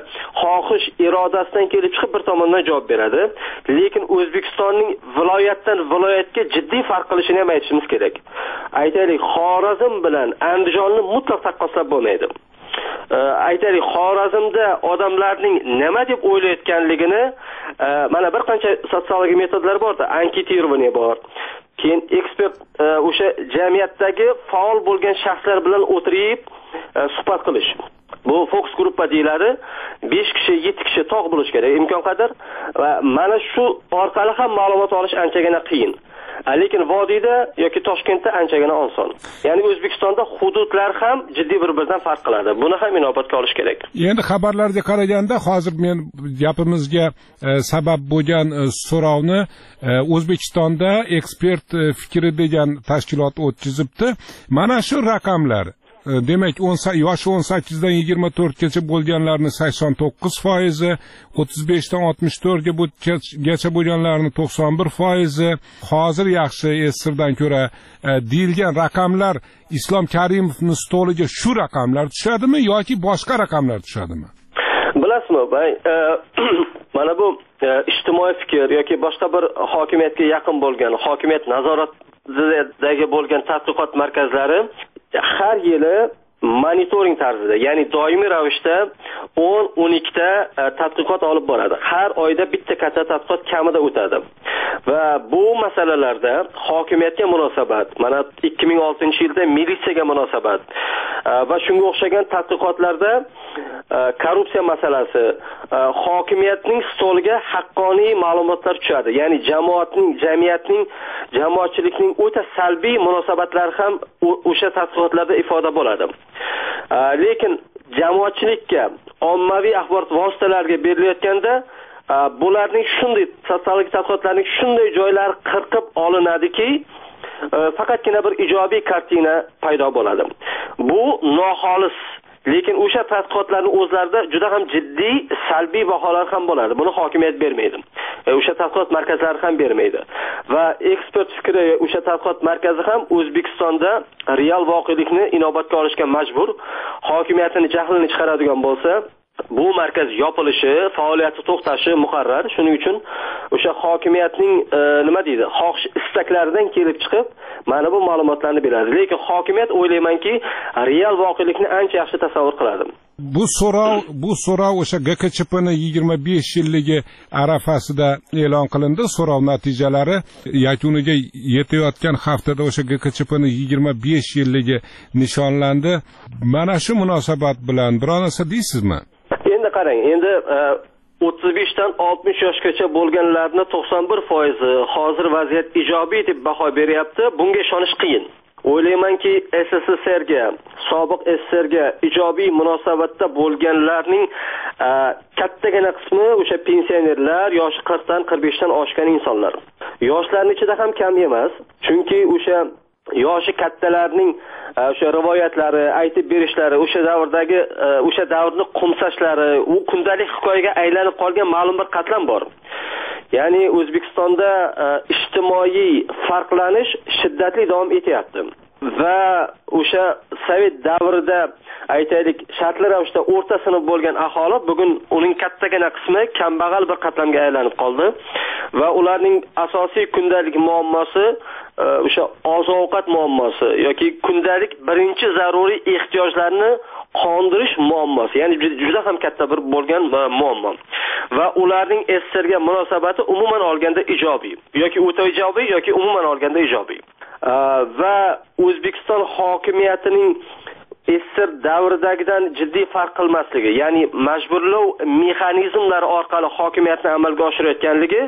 xohish irodasidan kelib chiqib bir tomondan javob beradi. Lekin O'zbekistonning viloyatdan viloyatga jiddiy farq qilishini ham aytishimiz kerak. Aytaylik, Xorazm bilan Andijonni mutlaq taqqoslab bo'lmaydi. Aytaylik, Xorazmda odamlarning nima deb o'ylayotganligini mana bir qancha sotsiologik metodlar borda, anketirovaniya bor. Keyin ekspert o'sha jamiyatdagi faol bo'lgan shaxslar bilan o'tirib suhbat qilish. Bu fokus gruppa deyiladi. besh kishi, yetti kishi tog' bo'lish kerak imkon qadar va mana shu orqali ham ma'lumot olish anchagina qiyin. Lekin vodiyda yoki Toshkentda anchagina oson. Ya'ni O'zbekistonda hududlar ham jiddiy bir-biridan farq qiladi. Buni ham inobatga olish kerak. Endi xabarlarga qaraganda hozir men gapimizga e, sabab bo'lgan e, so'rovni e, O'zbekistonda ekspert e, fikri degan tashkilot o'tkazibdi. Mana shu raqamlar demak yoshi o'n sakkizdan yigirma to'rtgacha bo'lganlarni sakson to'qqiz foizi, o'ttiz beshdan oltmish to'rtgacha bo'lganlarni to'qson bir foizi, hozir yaxshi esirdan ko'ra deyilgan raqamlar Islom Karimovning stoliga shu raqamlar tushadimi yoki boshqa raqamlar tushadimi? Bilasizmi, mana bu ijtimoiy fikr yoki boshqa bir hokimiyatga yaqin bo'lgan, hokimiyat nazoratidagi bo'lgan tadqiqot markazlari har yili monitoring tarzida, ya'ni doimiy ravishda o'n o'n ikki ta tadqiqot olib boradi. Har oyda bitta katta tadqiqot kamida o'tadi. Va bu masalalarda hokimiyatga munosabat, mana ikki ming oltinchi yilda militsiyaga munosabat va shunga o'xshagan tadqiqotlarda korrupsiya masalasi, hokimiyatning stoliga haqqoniy ma'lumotlar tushadi. Ya'ni jamoatning, jamiyatning, jamoatchilikning o'ta salbiy munosabatlari ham o'sha tadqiqotlarda ifoda bo'ladi. Lekin jamoatchilikka, ommaviy axborot vositalariga berilayotganda bularning shunday sotsiologik tadqiqotlarning shunday joylari qirqib olinadiki, faqatgina bir ijobiy kartina paydo bo'ladi. Bu noxolis. Lekin o'sha tadqiqotlarning o'zlarida juda ham jiddiy salbiy baholar ham bo'ladi. Buni hokimiyat bermaydi. O'sha tadqiqot markazlari ham bermaydi. Va ekspert fikri o'sha tadqiqot markazi ham O'zbekistonda real voqelikni inobatga olishga majbur. Hokimiyatning jahlini chiqaradigan bo'lsa, bu markaz yopilishi, faoliyati to'xtashi muqarrar. Shuning uchun o'sha hokimiyatning e, nima deydi, xohish istaklaridan kelib chiqib, mana bu ma'lumotlarni beradi. Lekin hokimiyat o'ylaymanki, real voqelikni ancha yaxshi tasavvur qiladi. Bu so'rov, bu so'rov o'sha G K Ch P'ning yigirma besh yilligi arafasida e'lon qilindi. So'rov natijalari yakuniga yetayotgan haftada o'sha G K Ch P'ning yigirma besh yilligi nishonlandi. Mana shu munosabat bilan biror narsa deysizmi? Endi qarang, endi o'ttiz beshdan oltmish yoshgacha bo'lganlarning to'qson bir foizi hozir vaziyat ijobiy deb baho beryapti. Bunga ishonish qiyin. O'ylaymanki, S S S R ga, sobiq S S S R ga ijobiy munosabatda bo'lganlarning kattagina qismi o'sha pensionerlar, yoshi qirqdan qirq beshdan oshgan insonlar. Yoshlarning ichida ham kam emas, chunki o'sha yoshi kattalarning o'sha rivoyatlari, aytib berishlari, o'sha davrdagi o'sha davrni qumsashlari, u kundalik hikoyaga aylanib qolgan ma'lum bir qatlam bor. Ya'ni O'zbekistonda ijtimoiy farqlanish shiddatli davom etyapti. Va o'sha Sovet davrida aytaylik, shartli ravishda o'rta sinf bo'lgan aholi bugun uning kattagina qismi kambag'al bir qatlamga aylanib qoldi va ularning asosiy kundalik muammosi o'sha oziq-ovqat muammosi yoki kundalik birinchi zaruriy ehtiyojlarni qondirish muammosi. Ya'ni juda ham katta bir bo'lgan muammo. Va ularning S S S R ga munosabati umuman olganda ijobiy yoki o'ta ijobiy yoki umuman olganda ijobiy. va O'zbekiston hokimiyatining Esir davridagidan jiddiy farq qilmasligi, ya'ni majburlov mexanizmlari orqali hokimiyatni amalga oshirayotganligi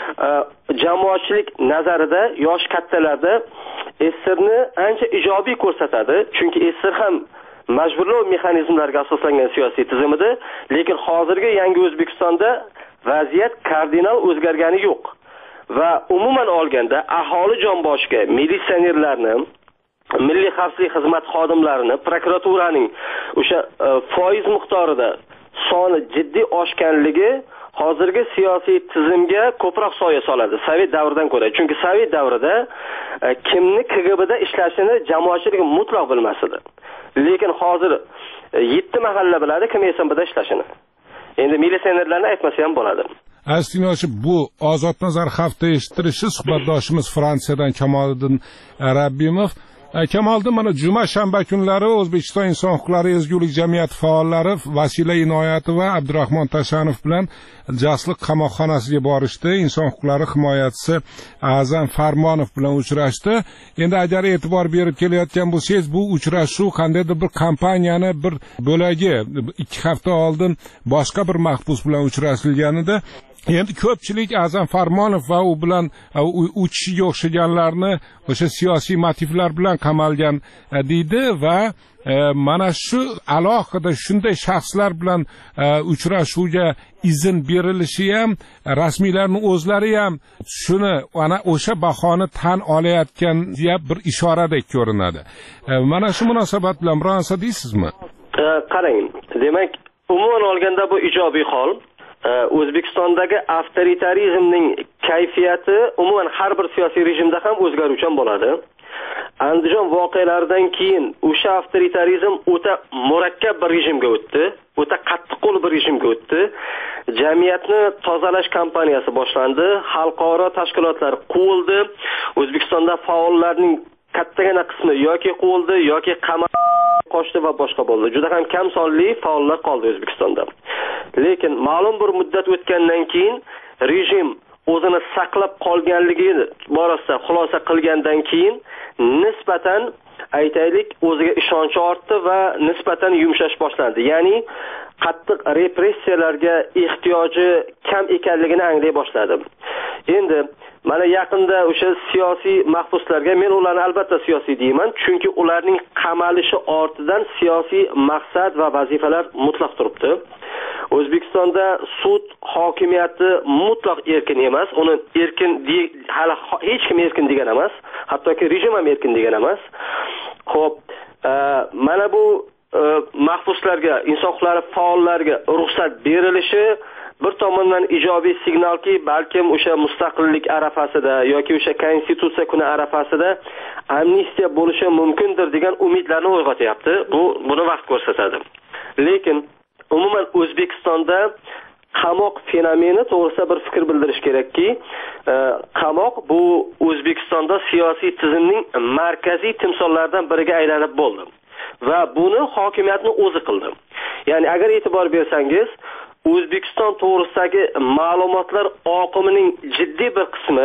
jamoatchilik nazarida yosh kattalarda Esirni ancha ijobiy ko'rsatadi, chunki Esir ham majburlov mexanizmlariga asoslangan siyosiy tizim edi, lekin hozirgi yangi O'zbekistonda vaziyat kardinal o'zgargani yo'q va umuman olganda aholi jonboshiga militsionerlarni, milliy xavfsizlik xizmat xodimlarini, prokuraturaning o'sha foiz miqdorida soni jiddiy oshganligi hozirgi siyosiy tizimga ko'proq soya soladi Sovet davridan ko'ra. Chunki Sovet davrida kimni K G B'da ishlashini jamoatchilik mutlaq bilmas edi. Lekin hozir yetti mahalla biladi kim S M B'da ishlashini. Endi militsionerlarni aytmasa ham bo'ladi. Asli bu Ozodnazar hafta eshittirishi suhbatdoshimiz Fransiyadan Kamoliddin Rabbimov. Kamoliddin, mana juma shanba kunlari O'zbekiston inson huquqlari ezgulik jamiyati faollari Vasila Inoyatova va Abdurahmon Tashanov bilan Jasliq qamoqxonasiga borishdi. Inson huquqlari himoyachisi A'zam Farmonov bilan uchrashdi. Endi agar e'tibor berib kelayotgan bo'lsangiz, bu uchrashuv qandaydir bir kompaniyani bir bo'lagi ikki hafta oldin boshqa bir mahbus bilan uchrashilganida, endi ko'pchilik A'zam Farmonov va u bilan u kishiga o'xshaganlarni o'sha siyosiy motivlar bilan qamalgan deydi va mana shu alohida shunday shaxslar bilan uchrashuvga izn berilishi ham rasmiylarning o'zlari ham shuni ana o'sha bahoni tan olayotgan deb bir ishoradek ko'rinadi. Mana shu munosabat bilan biror narsa deysizmi? Qarang, demak, umuman olganda bu ijobiy hol. O'zbekistondagi avtoritarizmning kayfiyati umuman har bir siyosiy rejimda ham o'zgaruvchan bo'ladi. Andijon voqealaridan keyin o'sha avtoritarizm o'ta murakkab bir rejimga o'tdi, o'ta qattiqqo'l bir rejimga o'tdi. Jamiyatni tozalash kampaniyasi boshlandi, xalqaro tashkilotlar quvildi, O'zbekistonda faollarning kattagina qismi yoki quvildi yoki qamoqqa qochdi va boshqa bo'ldi. Juda ham kam sonli faollar qoldi O'zbekistonda. Lekin ma'lum bir muddat o'tgandan keyin rejim o'zini saqlab qolganligi borasida xulosa qilgandan keyin nisbatan aytaylik o'ziga ishonchi ortdi va nisbatan yumshash boshlandi. Ya'ni qattiq repressiyalarga ehtiyoji kam ekanligini anglay boshladi. Endi mana yaqinda o'sha siyosiy mahbuslarga, men ularni albatta siyosiy deyman, chunki ularning qamalishi ortidan siyosiy maqsad va vazifalar mutlaq turibdi. O'zbekistonda sud hokimiyati mutlaq erkin emas. Uni erkin hali hech kim erkin degan emas, hattoki rejim ham erkin degan emas. Xo'p, mana bu mahbuslarga, inson huquqlari faollariga ruxsat berilishi bir tomondan ijobiy signalki, balkim o'sha mustaqillik arafasida yoki o'sha konstitutsiya kuni arafasida amnistiya bo'lishi mumkindir degan umidlarni uyg'otyapti. Bu buni vaqt ko'rsatadi. Lekin umuman O'zbekistonda qamoq fenomeni to'g'risida bir fikr bildirish kerakki, qamoq bu O'zbekistonda siyosiy tizimning markaziy timsollaridan biriga aylanib bo'ldi va buni hokimiyatning o'zi qildi. Ya'ni agar e'tibor bersangiz, O'zbekiston to'g'risidagi ma'lumotlar oqimining jiddiy bir qismi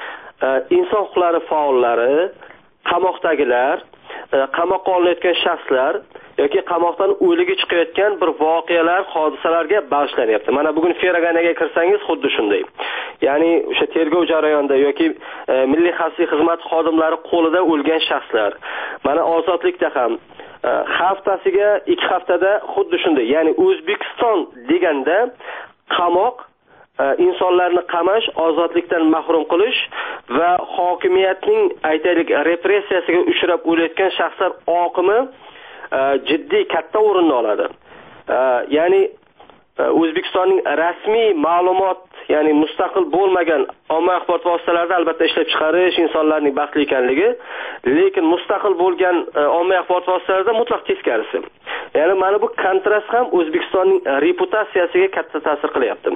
inson huquqlari faollari, qamoqdagilar, qamoqqa olinayotgan shaxslar yoki qamoqdan o'ligi chiqayotgan bir voqealar, hodisalarga bag'ishlanyapti. Mana bugun Feraganaga kirsangiz xuddi shunday. Ya'ni o'sha tergov jarayonida yoki milliy xavfsizlik xizmat xodimlari qo'lida o'lgan shaxslar. Mana ozodlikda ham haftasiga ikki haftada xuddi shunday. Ya'ni O'zbekiston deganda qamoq, insonlarni qamash, ozodlikdan mahrum qilish va hokimiyatning aytaylik repressiyasiga uchrab o'layotgan shaxslar oqimi jiddiy katta o'rinni oladi. Ya'ni O'zbekistonning rasmiy ma'lumot, ya'ni mustaqil bo'lmagan ommaviy axborot vositalarida albatta ishlab chiqarish insonlarning baxtli ekanligi, lekin mustaqil bo'lgan ommaviy axborot vositalarida mutlaq teskarisi. Ya'ni mana bu kontrast ham O'zbekistonning reputatsiyasiga katta ta'sir qilyapti.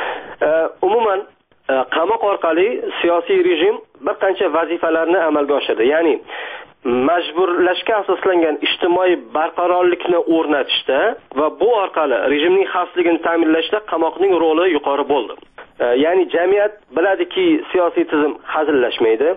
Umuman qamoq orqali siyosiy rejim bir qancha vazifalarni amalga oshirdi. Ya'ni majburlashga asoslangan ijtimoiy barqarorlikni o'rnatishda va bu orqali rejimning xavfsizligini ta'minlashda qamoqning roli yuqori bo'ldi. Ya'ni jamiyat biladiki, siyosiy tizim hazillashmaydi.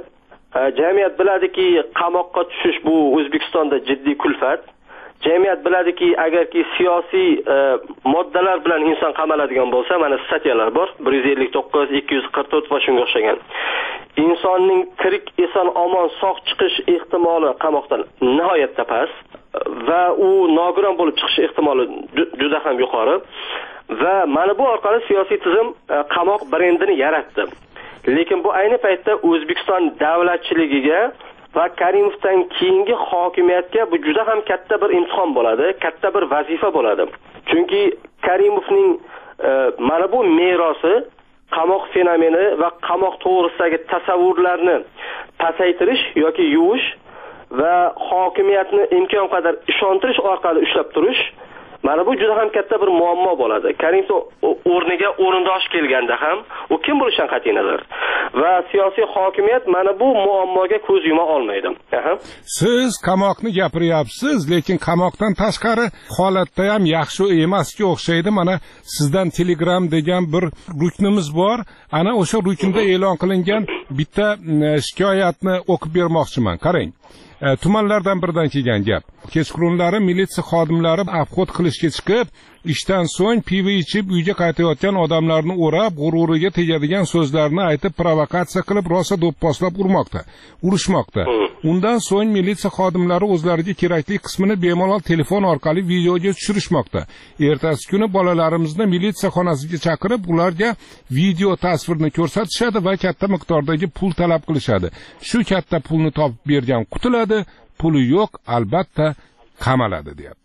jamiyat biladiki, qamoqqa tushish bu O'zbekistonda jiddiy kulfat. Jamiyat biladiki, agarki siyosiy e, moddalar bilan inson qamaladigan bo'lsa, mana statyalar bor, bir yuz ellik to'qqiz, ikki yuz qirq to'rt va shunga o'xshagan. Insonning tirik, eson, omon, sog' chiqish ehtimoli qamoqdan nihoyatda past va u nogiron bo'lib chiqish ehtimoli juda ham yuqori. Va mana bu orqali siyosiy tizim e, qamoq brendini yaratdi. Lekin bu ayni paytda O'zbekiston davlatchiligiga va Karimovdan keyingi hokimiyatga bu juda ham katta bir imtihon bo'ladi, katta bir vazifa bo'ladi. Chunki Karimovning e, mana bu merosi, qamoq fenomeni va qamoq to'g'risidagi tasavvurlarni pasaytirish yoki yuvish va hokimiyatni imkon qadar ishontirish orqali ushlab turish, mana bu juda ham katta bir muammo bo'ladi. Karimov o'rniga o'rindosh kelganda ham u kim bo'lishidan qat'iy nazar va siyosiy hokimiyat mana bu muammoga ko'z yuma olmaydi. Aha. Siz qamoqni gapiryapsiz, lekin qamoqdan tashqari holatda ham yaxshi emasga o'xshaydi. Mana sizdan Telegram degan bir ruknimiz bor. Ana o'sha ruknda e'lon qilingan bitta shikoyatni o'qib bermoqchiman. Qarang. E, tumanlardan biridan kelgan gap. Kechqurunlari militsiya xodimlari afqot qilishga chiqib, ishdan so'ng pivo ichib uyga qaytayotgan odamlarni o'rab, g'ururiga tegadigan so'zlarni aytib provokatsiya qilib, rosa do'pposlab urmoqda, urishmoqda. Undan so'ng militsiya xodimlari o'zlariga kerakli qismini bemalol telefon orqali videoga tushirishmoqda. Ertasi kuni bolalarimizni militsiya xonasiga chaqirib, ularga video tasvirni ko'rsatishadi va katta miqdordagi pul talab qilishadi. Shu katta pulni topib bergan qutuladi, puli yo'q, albatta qamaladi deyapti.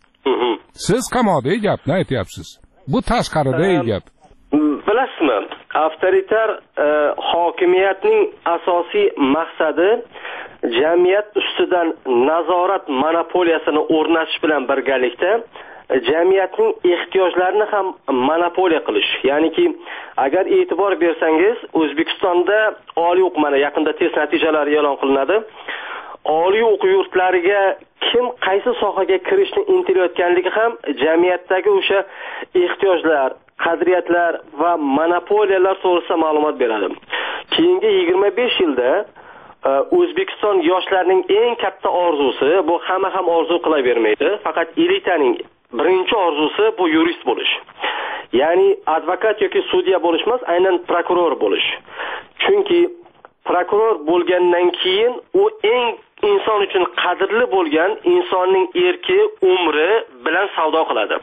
Siz qamoqdagi gapni aytyapsiz. Bu tashqaridagi gap. Bilasizmi, avtoritar e, hokimiyatning asosiy maqsadi jamiyat ustidan nazorat monopoliyasini o'rnatish bilan birgalikda jamiyatning ehtiyojlarini ham monopoliya qilish. Ya'niki, agar e'tibor bersangiz, O'zbekistonda oliy o'quv, mana yaqinda test natijalari e'lon qilinadi. Oliy o'quv yurtlariga kim qaysi sohaga kirishni intilayotganligi ham jamiyatdagi o'sha ehtiyojlar, qadriyatlar va monopoliyalar to'g'risida ma'lumot beradi. Keyingi yigirma besh yilda O'zbekiston yoshlarining eng katta orzusi, bu hamma ham orzu qilavermaydi, faqat elitaning birinchi orzusi bu yurist bo'lish. Ya'ni advokat yoki sudya bo'lish emas, aynan prokuror bo'lish. Chunki prokuror bo'lgandan keyin u eng inson uchun qadrli bo'lgan insonning erki, umri bilan savdo qiladi.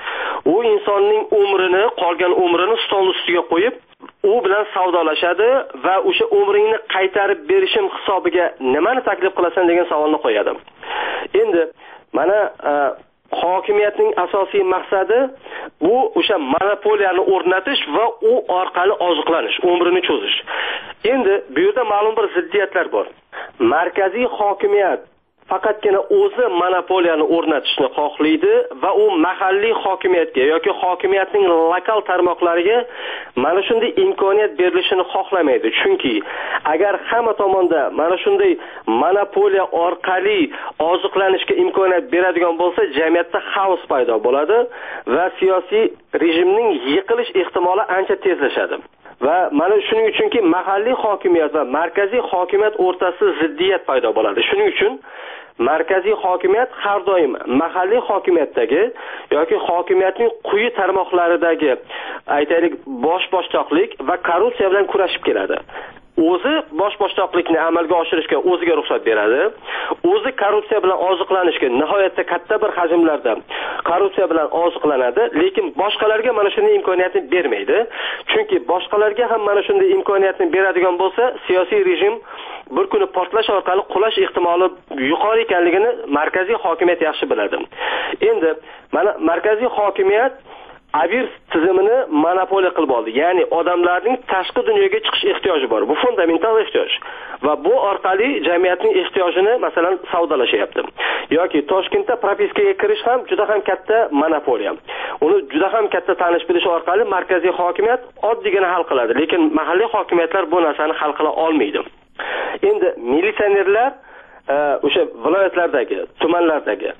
U insonning umrini, qolgan umrini stol ustiga qo'yib, u bilan savdolashadi va o'sha umringni qaytarib berishim hisobiga nimani taklif qilasan degan savolni qo'yadi. Endi mana hokimiyatning asosiy maqsadi bu o'sha monopoliyani o'rnatish va u orqali oziqlanish, umrini cho'zish. Endi bu yerda ma'lum bir ziddiyatlar bor. Markaziy hokimiyat faqatgina o'zi monopoliyani o'rnatishni xohlaydi va u mahalliy hokimiyatga yoki hokimiyatning lokal tarmoqlariga mana shunday imkoniyat berilishini xohlamaydi. Chunki agar hamma tomonda mana shunday monopoliya orqali oziqlanishga imkoniyat beradigan bo'lsa, jamiyatda xaos paydo bo'ladi va siyosiy rejimning yiqilish ehtimoli ancha tezlashadi. Va mana shuning uchunki mahalliy hokimiyat va markaziy hokimiyat o'rtasida ziddiyat paydo bo'ladi. Shuning uchun markaziy hokimiyat har doim mahalliy hokimiyatdagi yoki hokimiyatning quyi tarmoqlaridagi, aytaylik, bosh boshliqlik va korrupsiya bilan kurashib keladi. O'zi bosh boshliqlikni amalga oshirishga o'ziga ruxsat beradi. O'zi korrupsiya bilan oziqlanishga nihoyatda katta bir hajmlarda korrupsiya bilan oziqlanadi, lekin boshqalarga mana shunday imkoniyatni bermaydi. Chunki boshqalarga ham mana shunday imkoniyatni beradigan bo'lsa, siyosiy rejim bir kuni portlash orqali qulash ehtimoli yuqori ekanligini markaziy hokimiyat yaxshi biladi. Endi mana markaziy hokimiyat avir tizimini monopoliya qilib oldi. Ya'ni odamlarning tashqi dunyoga chiqish ehtiyoji bor. Bu fundamental ehtiyoj. Va bu orqali jamiyatning ehtiyojini masalan savdolashyapti. Yoki Toshkentda propiskaga kirish ham juda ham katta monopoliya. Uni juda ham katta tanish bilish orqali markaziy hokimiyat oddiygina hal qiladi, lekin mahalliy hokimiyatlar bu narsani hal qila olmaydi. Endi militsionerlar o'sha viloyatlardagi, tumanlardagi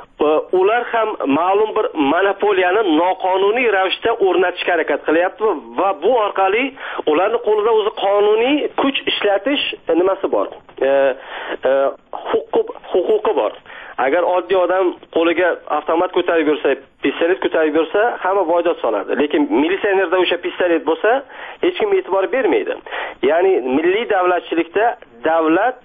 ular ham ma'lum bir monopoliyani noqonuniy ravishda o'rnatishga harakat qilyapti va bu orqali ularning qo'lida o'zi qonuniy kuch ishlatish nimasi bor, huquqi huquqi bor. Agar oddiy odam qo'liga avtomat ko'tarib yursa, pistolet ko'tarib yursa, hamma voydod soladi. Lekin militsionerda o'sha pistolet bo'lsa, hech kim e'tibor bermaydi. Ya'ni milliy davlatchilikda davlat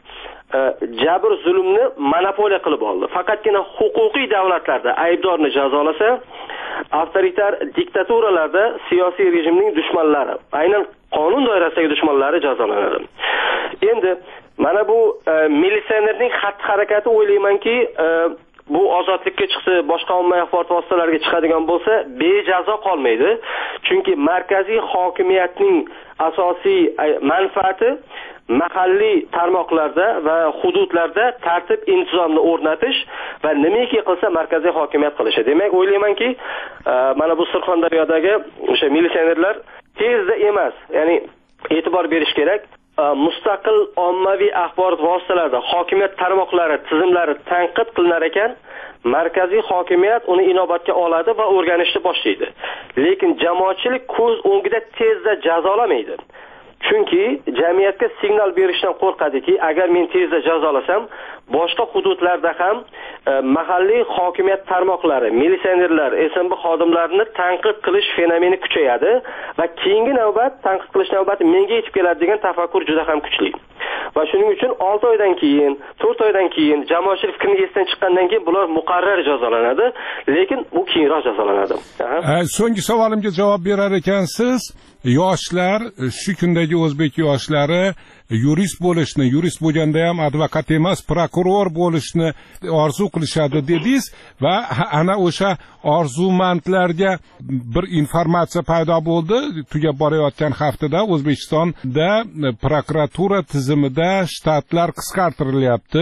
jabr zulmni monopoliya qilib oldi. Faqatgina huquqiy davlatlarda aybdorni jazolasa, avtoritar diktaturalarda siyosiy rejimning dushmanlari, aynan qonun doirasidagi dushmanlari jazolanadi. Endi mana bu e, militsionerning xatti-harakati o'ylaymanki, e, bu ozodlikka chiqsa, boshqa ommaviy axborot vositalariga chiqadigan bo'lsa, bejazo qolmaydi. Chunki markaziy hokimiyatning asosiy manfaati mahalliy tarmoqlarda va hududlarda tartib intizomni o'rnatish va nimaki qilsa markaziy hokimiyat qilishi. Demak, o'ylaymanki, e, mana bu Surxondaryodagi o'sha militsionerlar tezda emas, ya'ni e'tibor berish kerak. Mustaqil ommaviy axborot vositalarida hokimiyat tarmoqlari, tizimlari tanqid qilinar ekan, markaziy hokimiyat uni inobatga oladi va o'rganishni boshlaydi. Lekin jamoatchilik ko'z o'ngida tezda jazolamaydi. Chunki jamiyatga signal berishdan qo'rqadiki, agar men tezda jazolasam, boshqa hududlarda ham e, mahalliy hokimiyat tarmoqlari, militsionerlar, S M B xodimlarini tanqid qilish fenomeni kuchayadi va keyingi navbat tanqid qilish navbati menga yetib keladi degan tafakkur juda ham kuchli. Va shuning uchun olti oydan keyin, to'rt oydan keyin jamoatchilik fikrini esdan chiqqandan keyin bular muqarrar jazolanadi, lekin bu keyinroq jazolanadi. E, so'nggi savolimga javob berar ekansiz. Yoshlar, shu kundagi o'zbek yoshlari yurist bo'lishni, yurist bo'lganda ham advokat emas, prokuror bo'lishni orzu qilishadi dedingiz va ana o'sha orzumandlarga bir informatsiya paydo bo'ldi. Tugab borayotgan haftada O'zbekistonda prokuratura tizimida shtatlar qisqartirilyapti.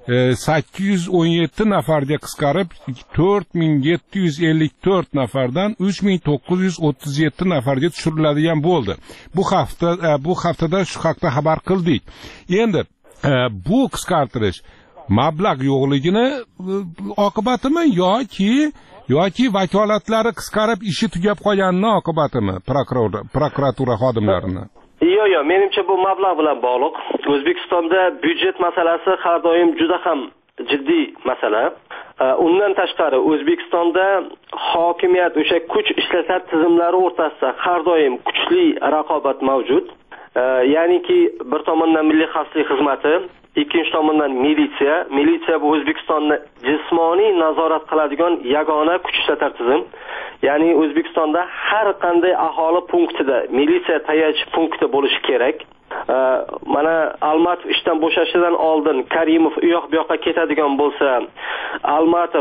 sakkiz yuz o'n yetti nafarga qisqarib to'rt ming yetti yuz ellik to'rt nafardan uch ming to'qqiz yuz o'ttiz yetti nafarga tushiriladigan bo'ldi. Bu hafta bu haftada shu haqda xabar qildik. Endi bu qisqartirish mablag' yo'qligini oqibatimi yoki yoki vakolatlari qisqarib ishi tugab qolganining oqibatimi prokuratura xodimlarini? Yo'q, yo'q, menimcha bu mablag' bilan bog'liq. O'zbekistonda byudjet masalasi har doim juda ham jiddiy masala. Undan tashqari O'zbekistonda hokimiyat o'sha kuch ishlatar tizimlari o'rtasida har doim kuchli raqobat mavjud. Ya'niki bir tomondan milliy xavfsizlik xizmati, ikkinchi tomondan militsiya. Militsiya bu O'zbekistonni jismoniy nazorat qiladigan yagona kuch ishlatar tizim. Ya'ni O'zbekistonda har qanday aholi punktida militsiya tayanch punkti bo'lishi kerak. Mana Almatov ishdan bo'shashidan oldin Karimov u yoq bu yoqqa ketadigan bo'lsa, Almatov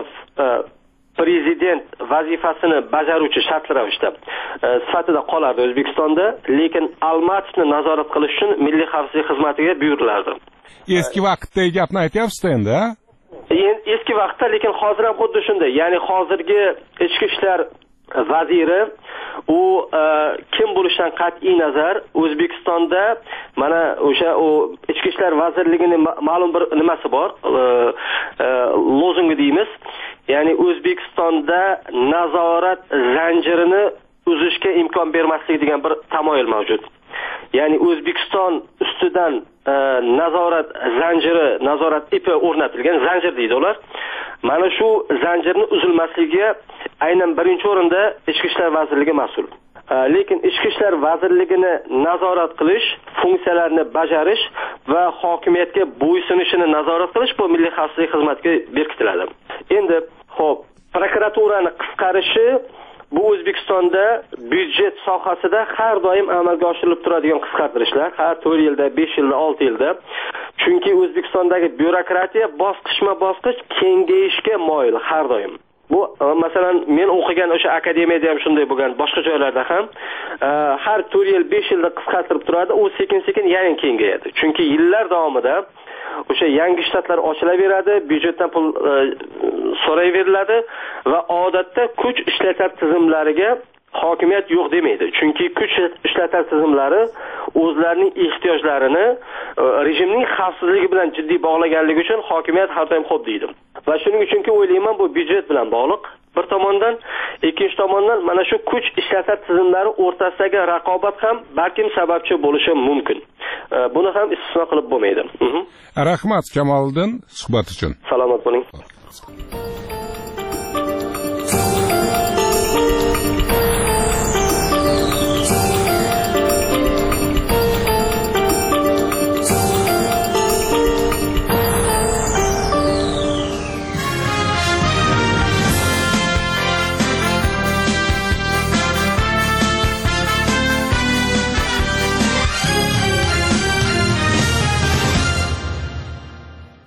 prezident vazifasini bajaruvchi shartli ravishda sifatida qolardi O'zbekistonda, lekin Almatovni nazorat qilish uchun milliy xavfsizlik xizmatiga buyurilardi. Eski vaqtdagi gapni aytyapsiz endi, a? Eski vaqtda, lekin hozir ham xuddi shunday. Ya'ni hozirgi ichki ishlar vaziri u e, kim bo'lishidan qat'iy nazar O'zbekistonda mana o'sha o ichki ishlar vazirligining ma'lum bir nimasi bor, e, e, lozungi deymiz. Ya'ni O'zbekistonda nazorat zanjirini uzishga imkon bermaslik degan bir tamoyil mavjud. Ya'ni O'zbekiston ustidan e, nazorat zanjiri, nazorat ipi o'rnatilgan, zanjir deydi ular. Mana shu zanjirni uzilmasligiga aynan birinchi o'rinda Ichki ishlar vazirligi mas'ul. E, lekin Ichki ishlar vazirligini nazorat qilish, funksiyalarini bajarish va hokimiyatga bo'ysunishini nazorat qilish bu milliy xavfsizlik xizmatiga berkitiladi. Endi, xo'p, prokuraturani qisqarishi bu O'zbekistonda byudjet sohasida har doim amalga oshirilib turadigan qisqartirishlar, har to'rt yilda, besh yilda, olti yilda. Chunki O'zbekistondagi byurokratiya bosqichma-bosqich kengayishga moyil har doim. Bu masalan men o'qigan o'sha akademiyada ham shunday bo'lgan, boshqa joylarda ham har to'rt yil, besh yilda qisqartirib turadi, u sekin-sekin yana kengayadi. Chunki yillar davomida o'sha yangi shtatlar ochilaveradi, byudjetdan pul e, so'rayveriladi va odatda kuch ishlatar tizimlariga hokimiyat yo'q demaydi. Chunki kuch ishlatish tizimlari o'zlarining ehtiyojlarini rejimning xavfsizligi bilan jiddiy bog'laganligi uchun hokimiyat har doim xo'p deydi. Va shuning uchunki o'ylayman bu byudjet bilan bog'liq. Bir tomondan, ikkinchi tomondan mana shu kuch ishlatish tizimlari o'rtasidagi raqobat ham balkim sababchi bo'lishi mumkin. Buni ham istisno qilib bo'lmaydi. Rahmat Kamoliddin suhbat uchun. Salomat bo'ling.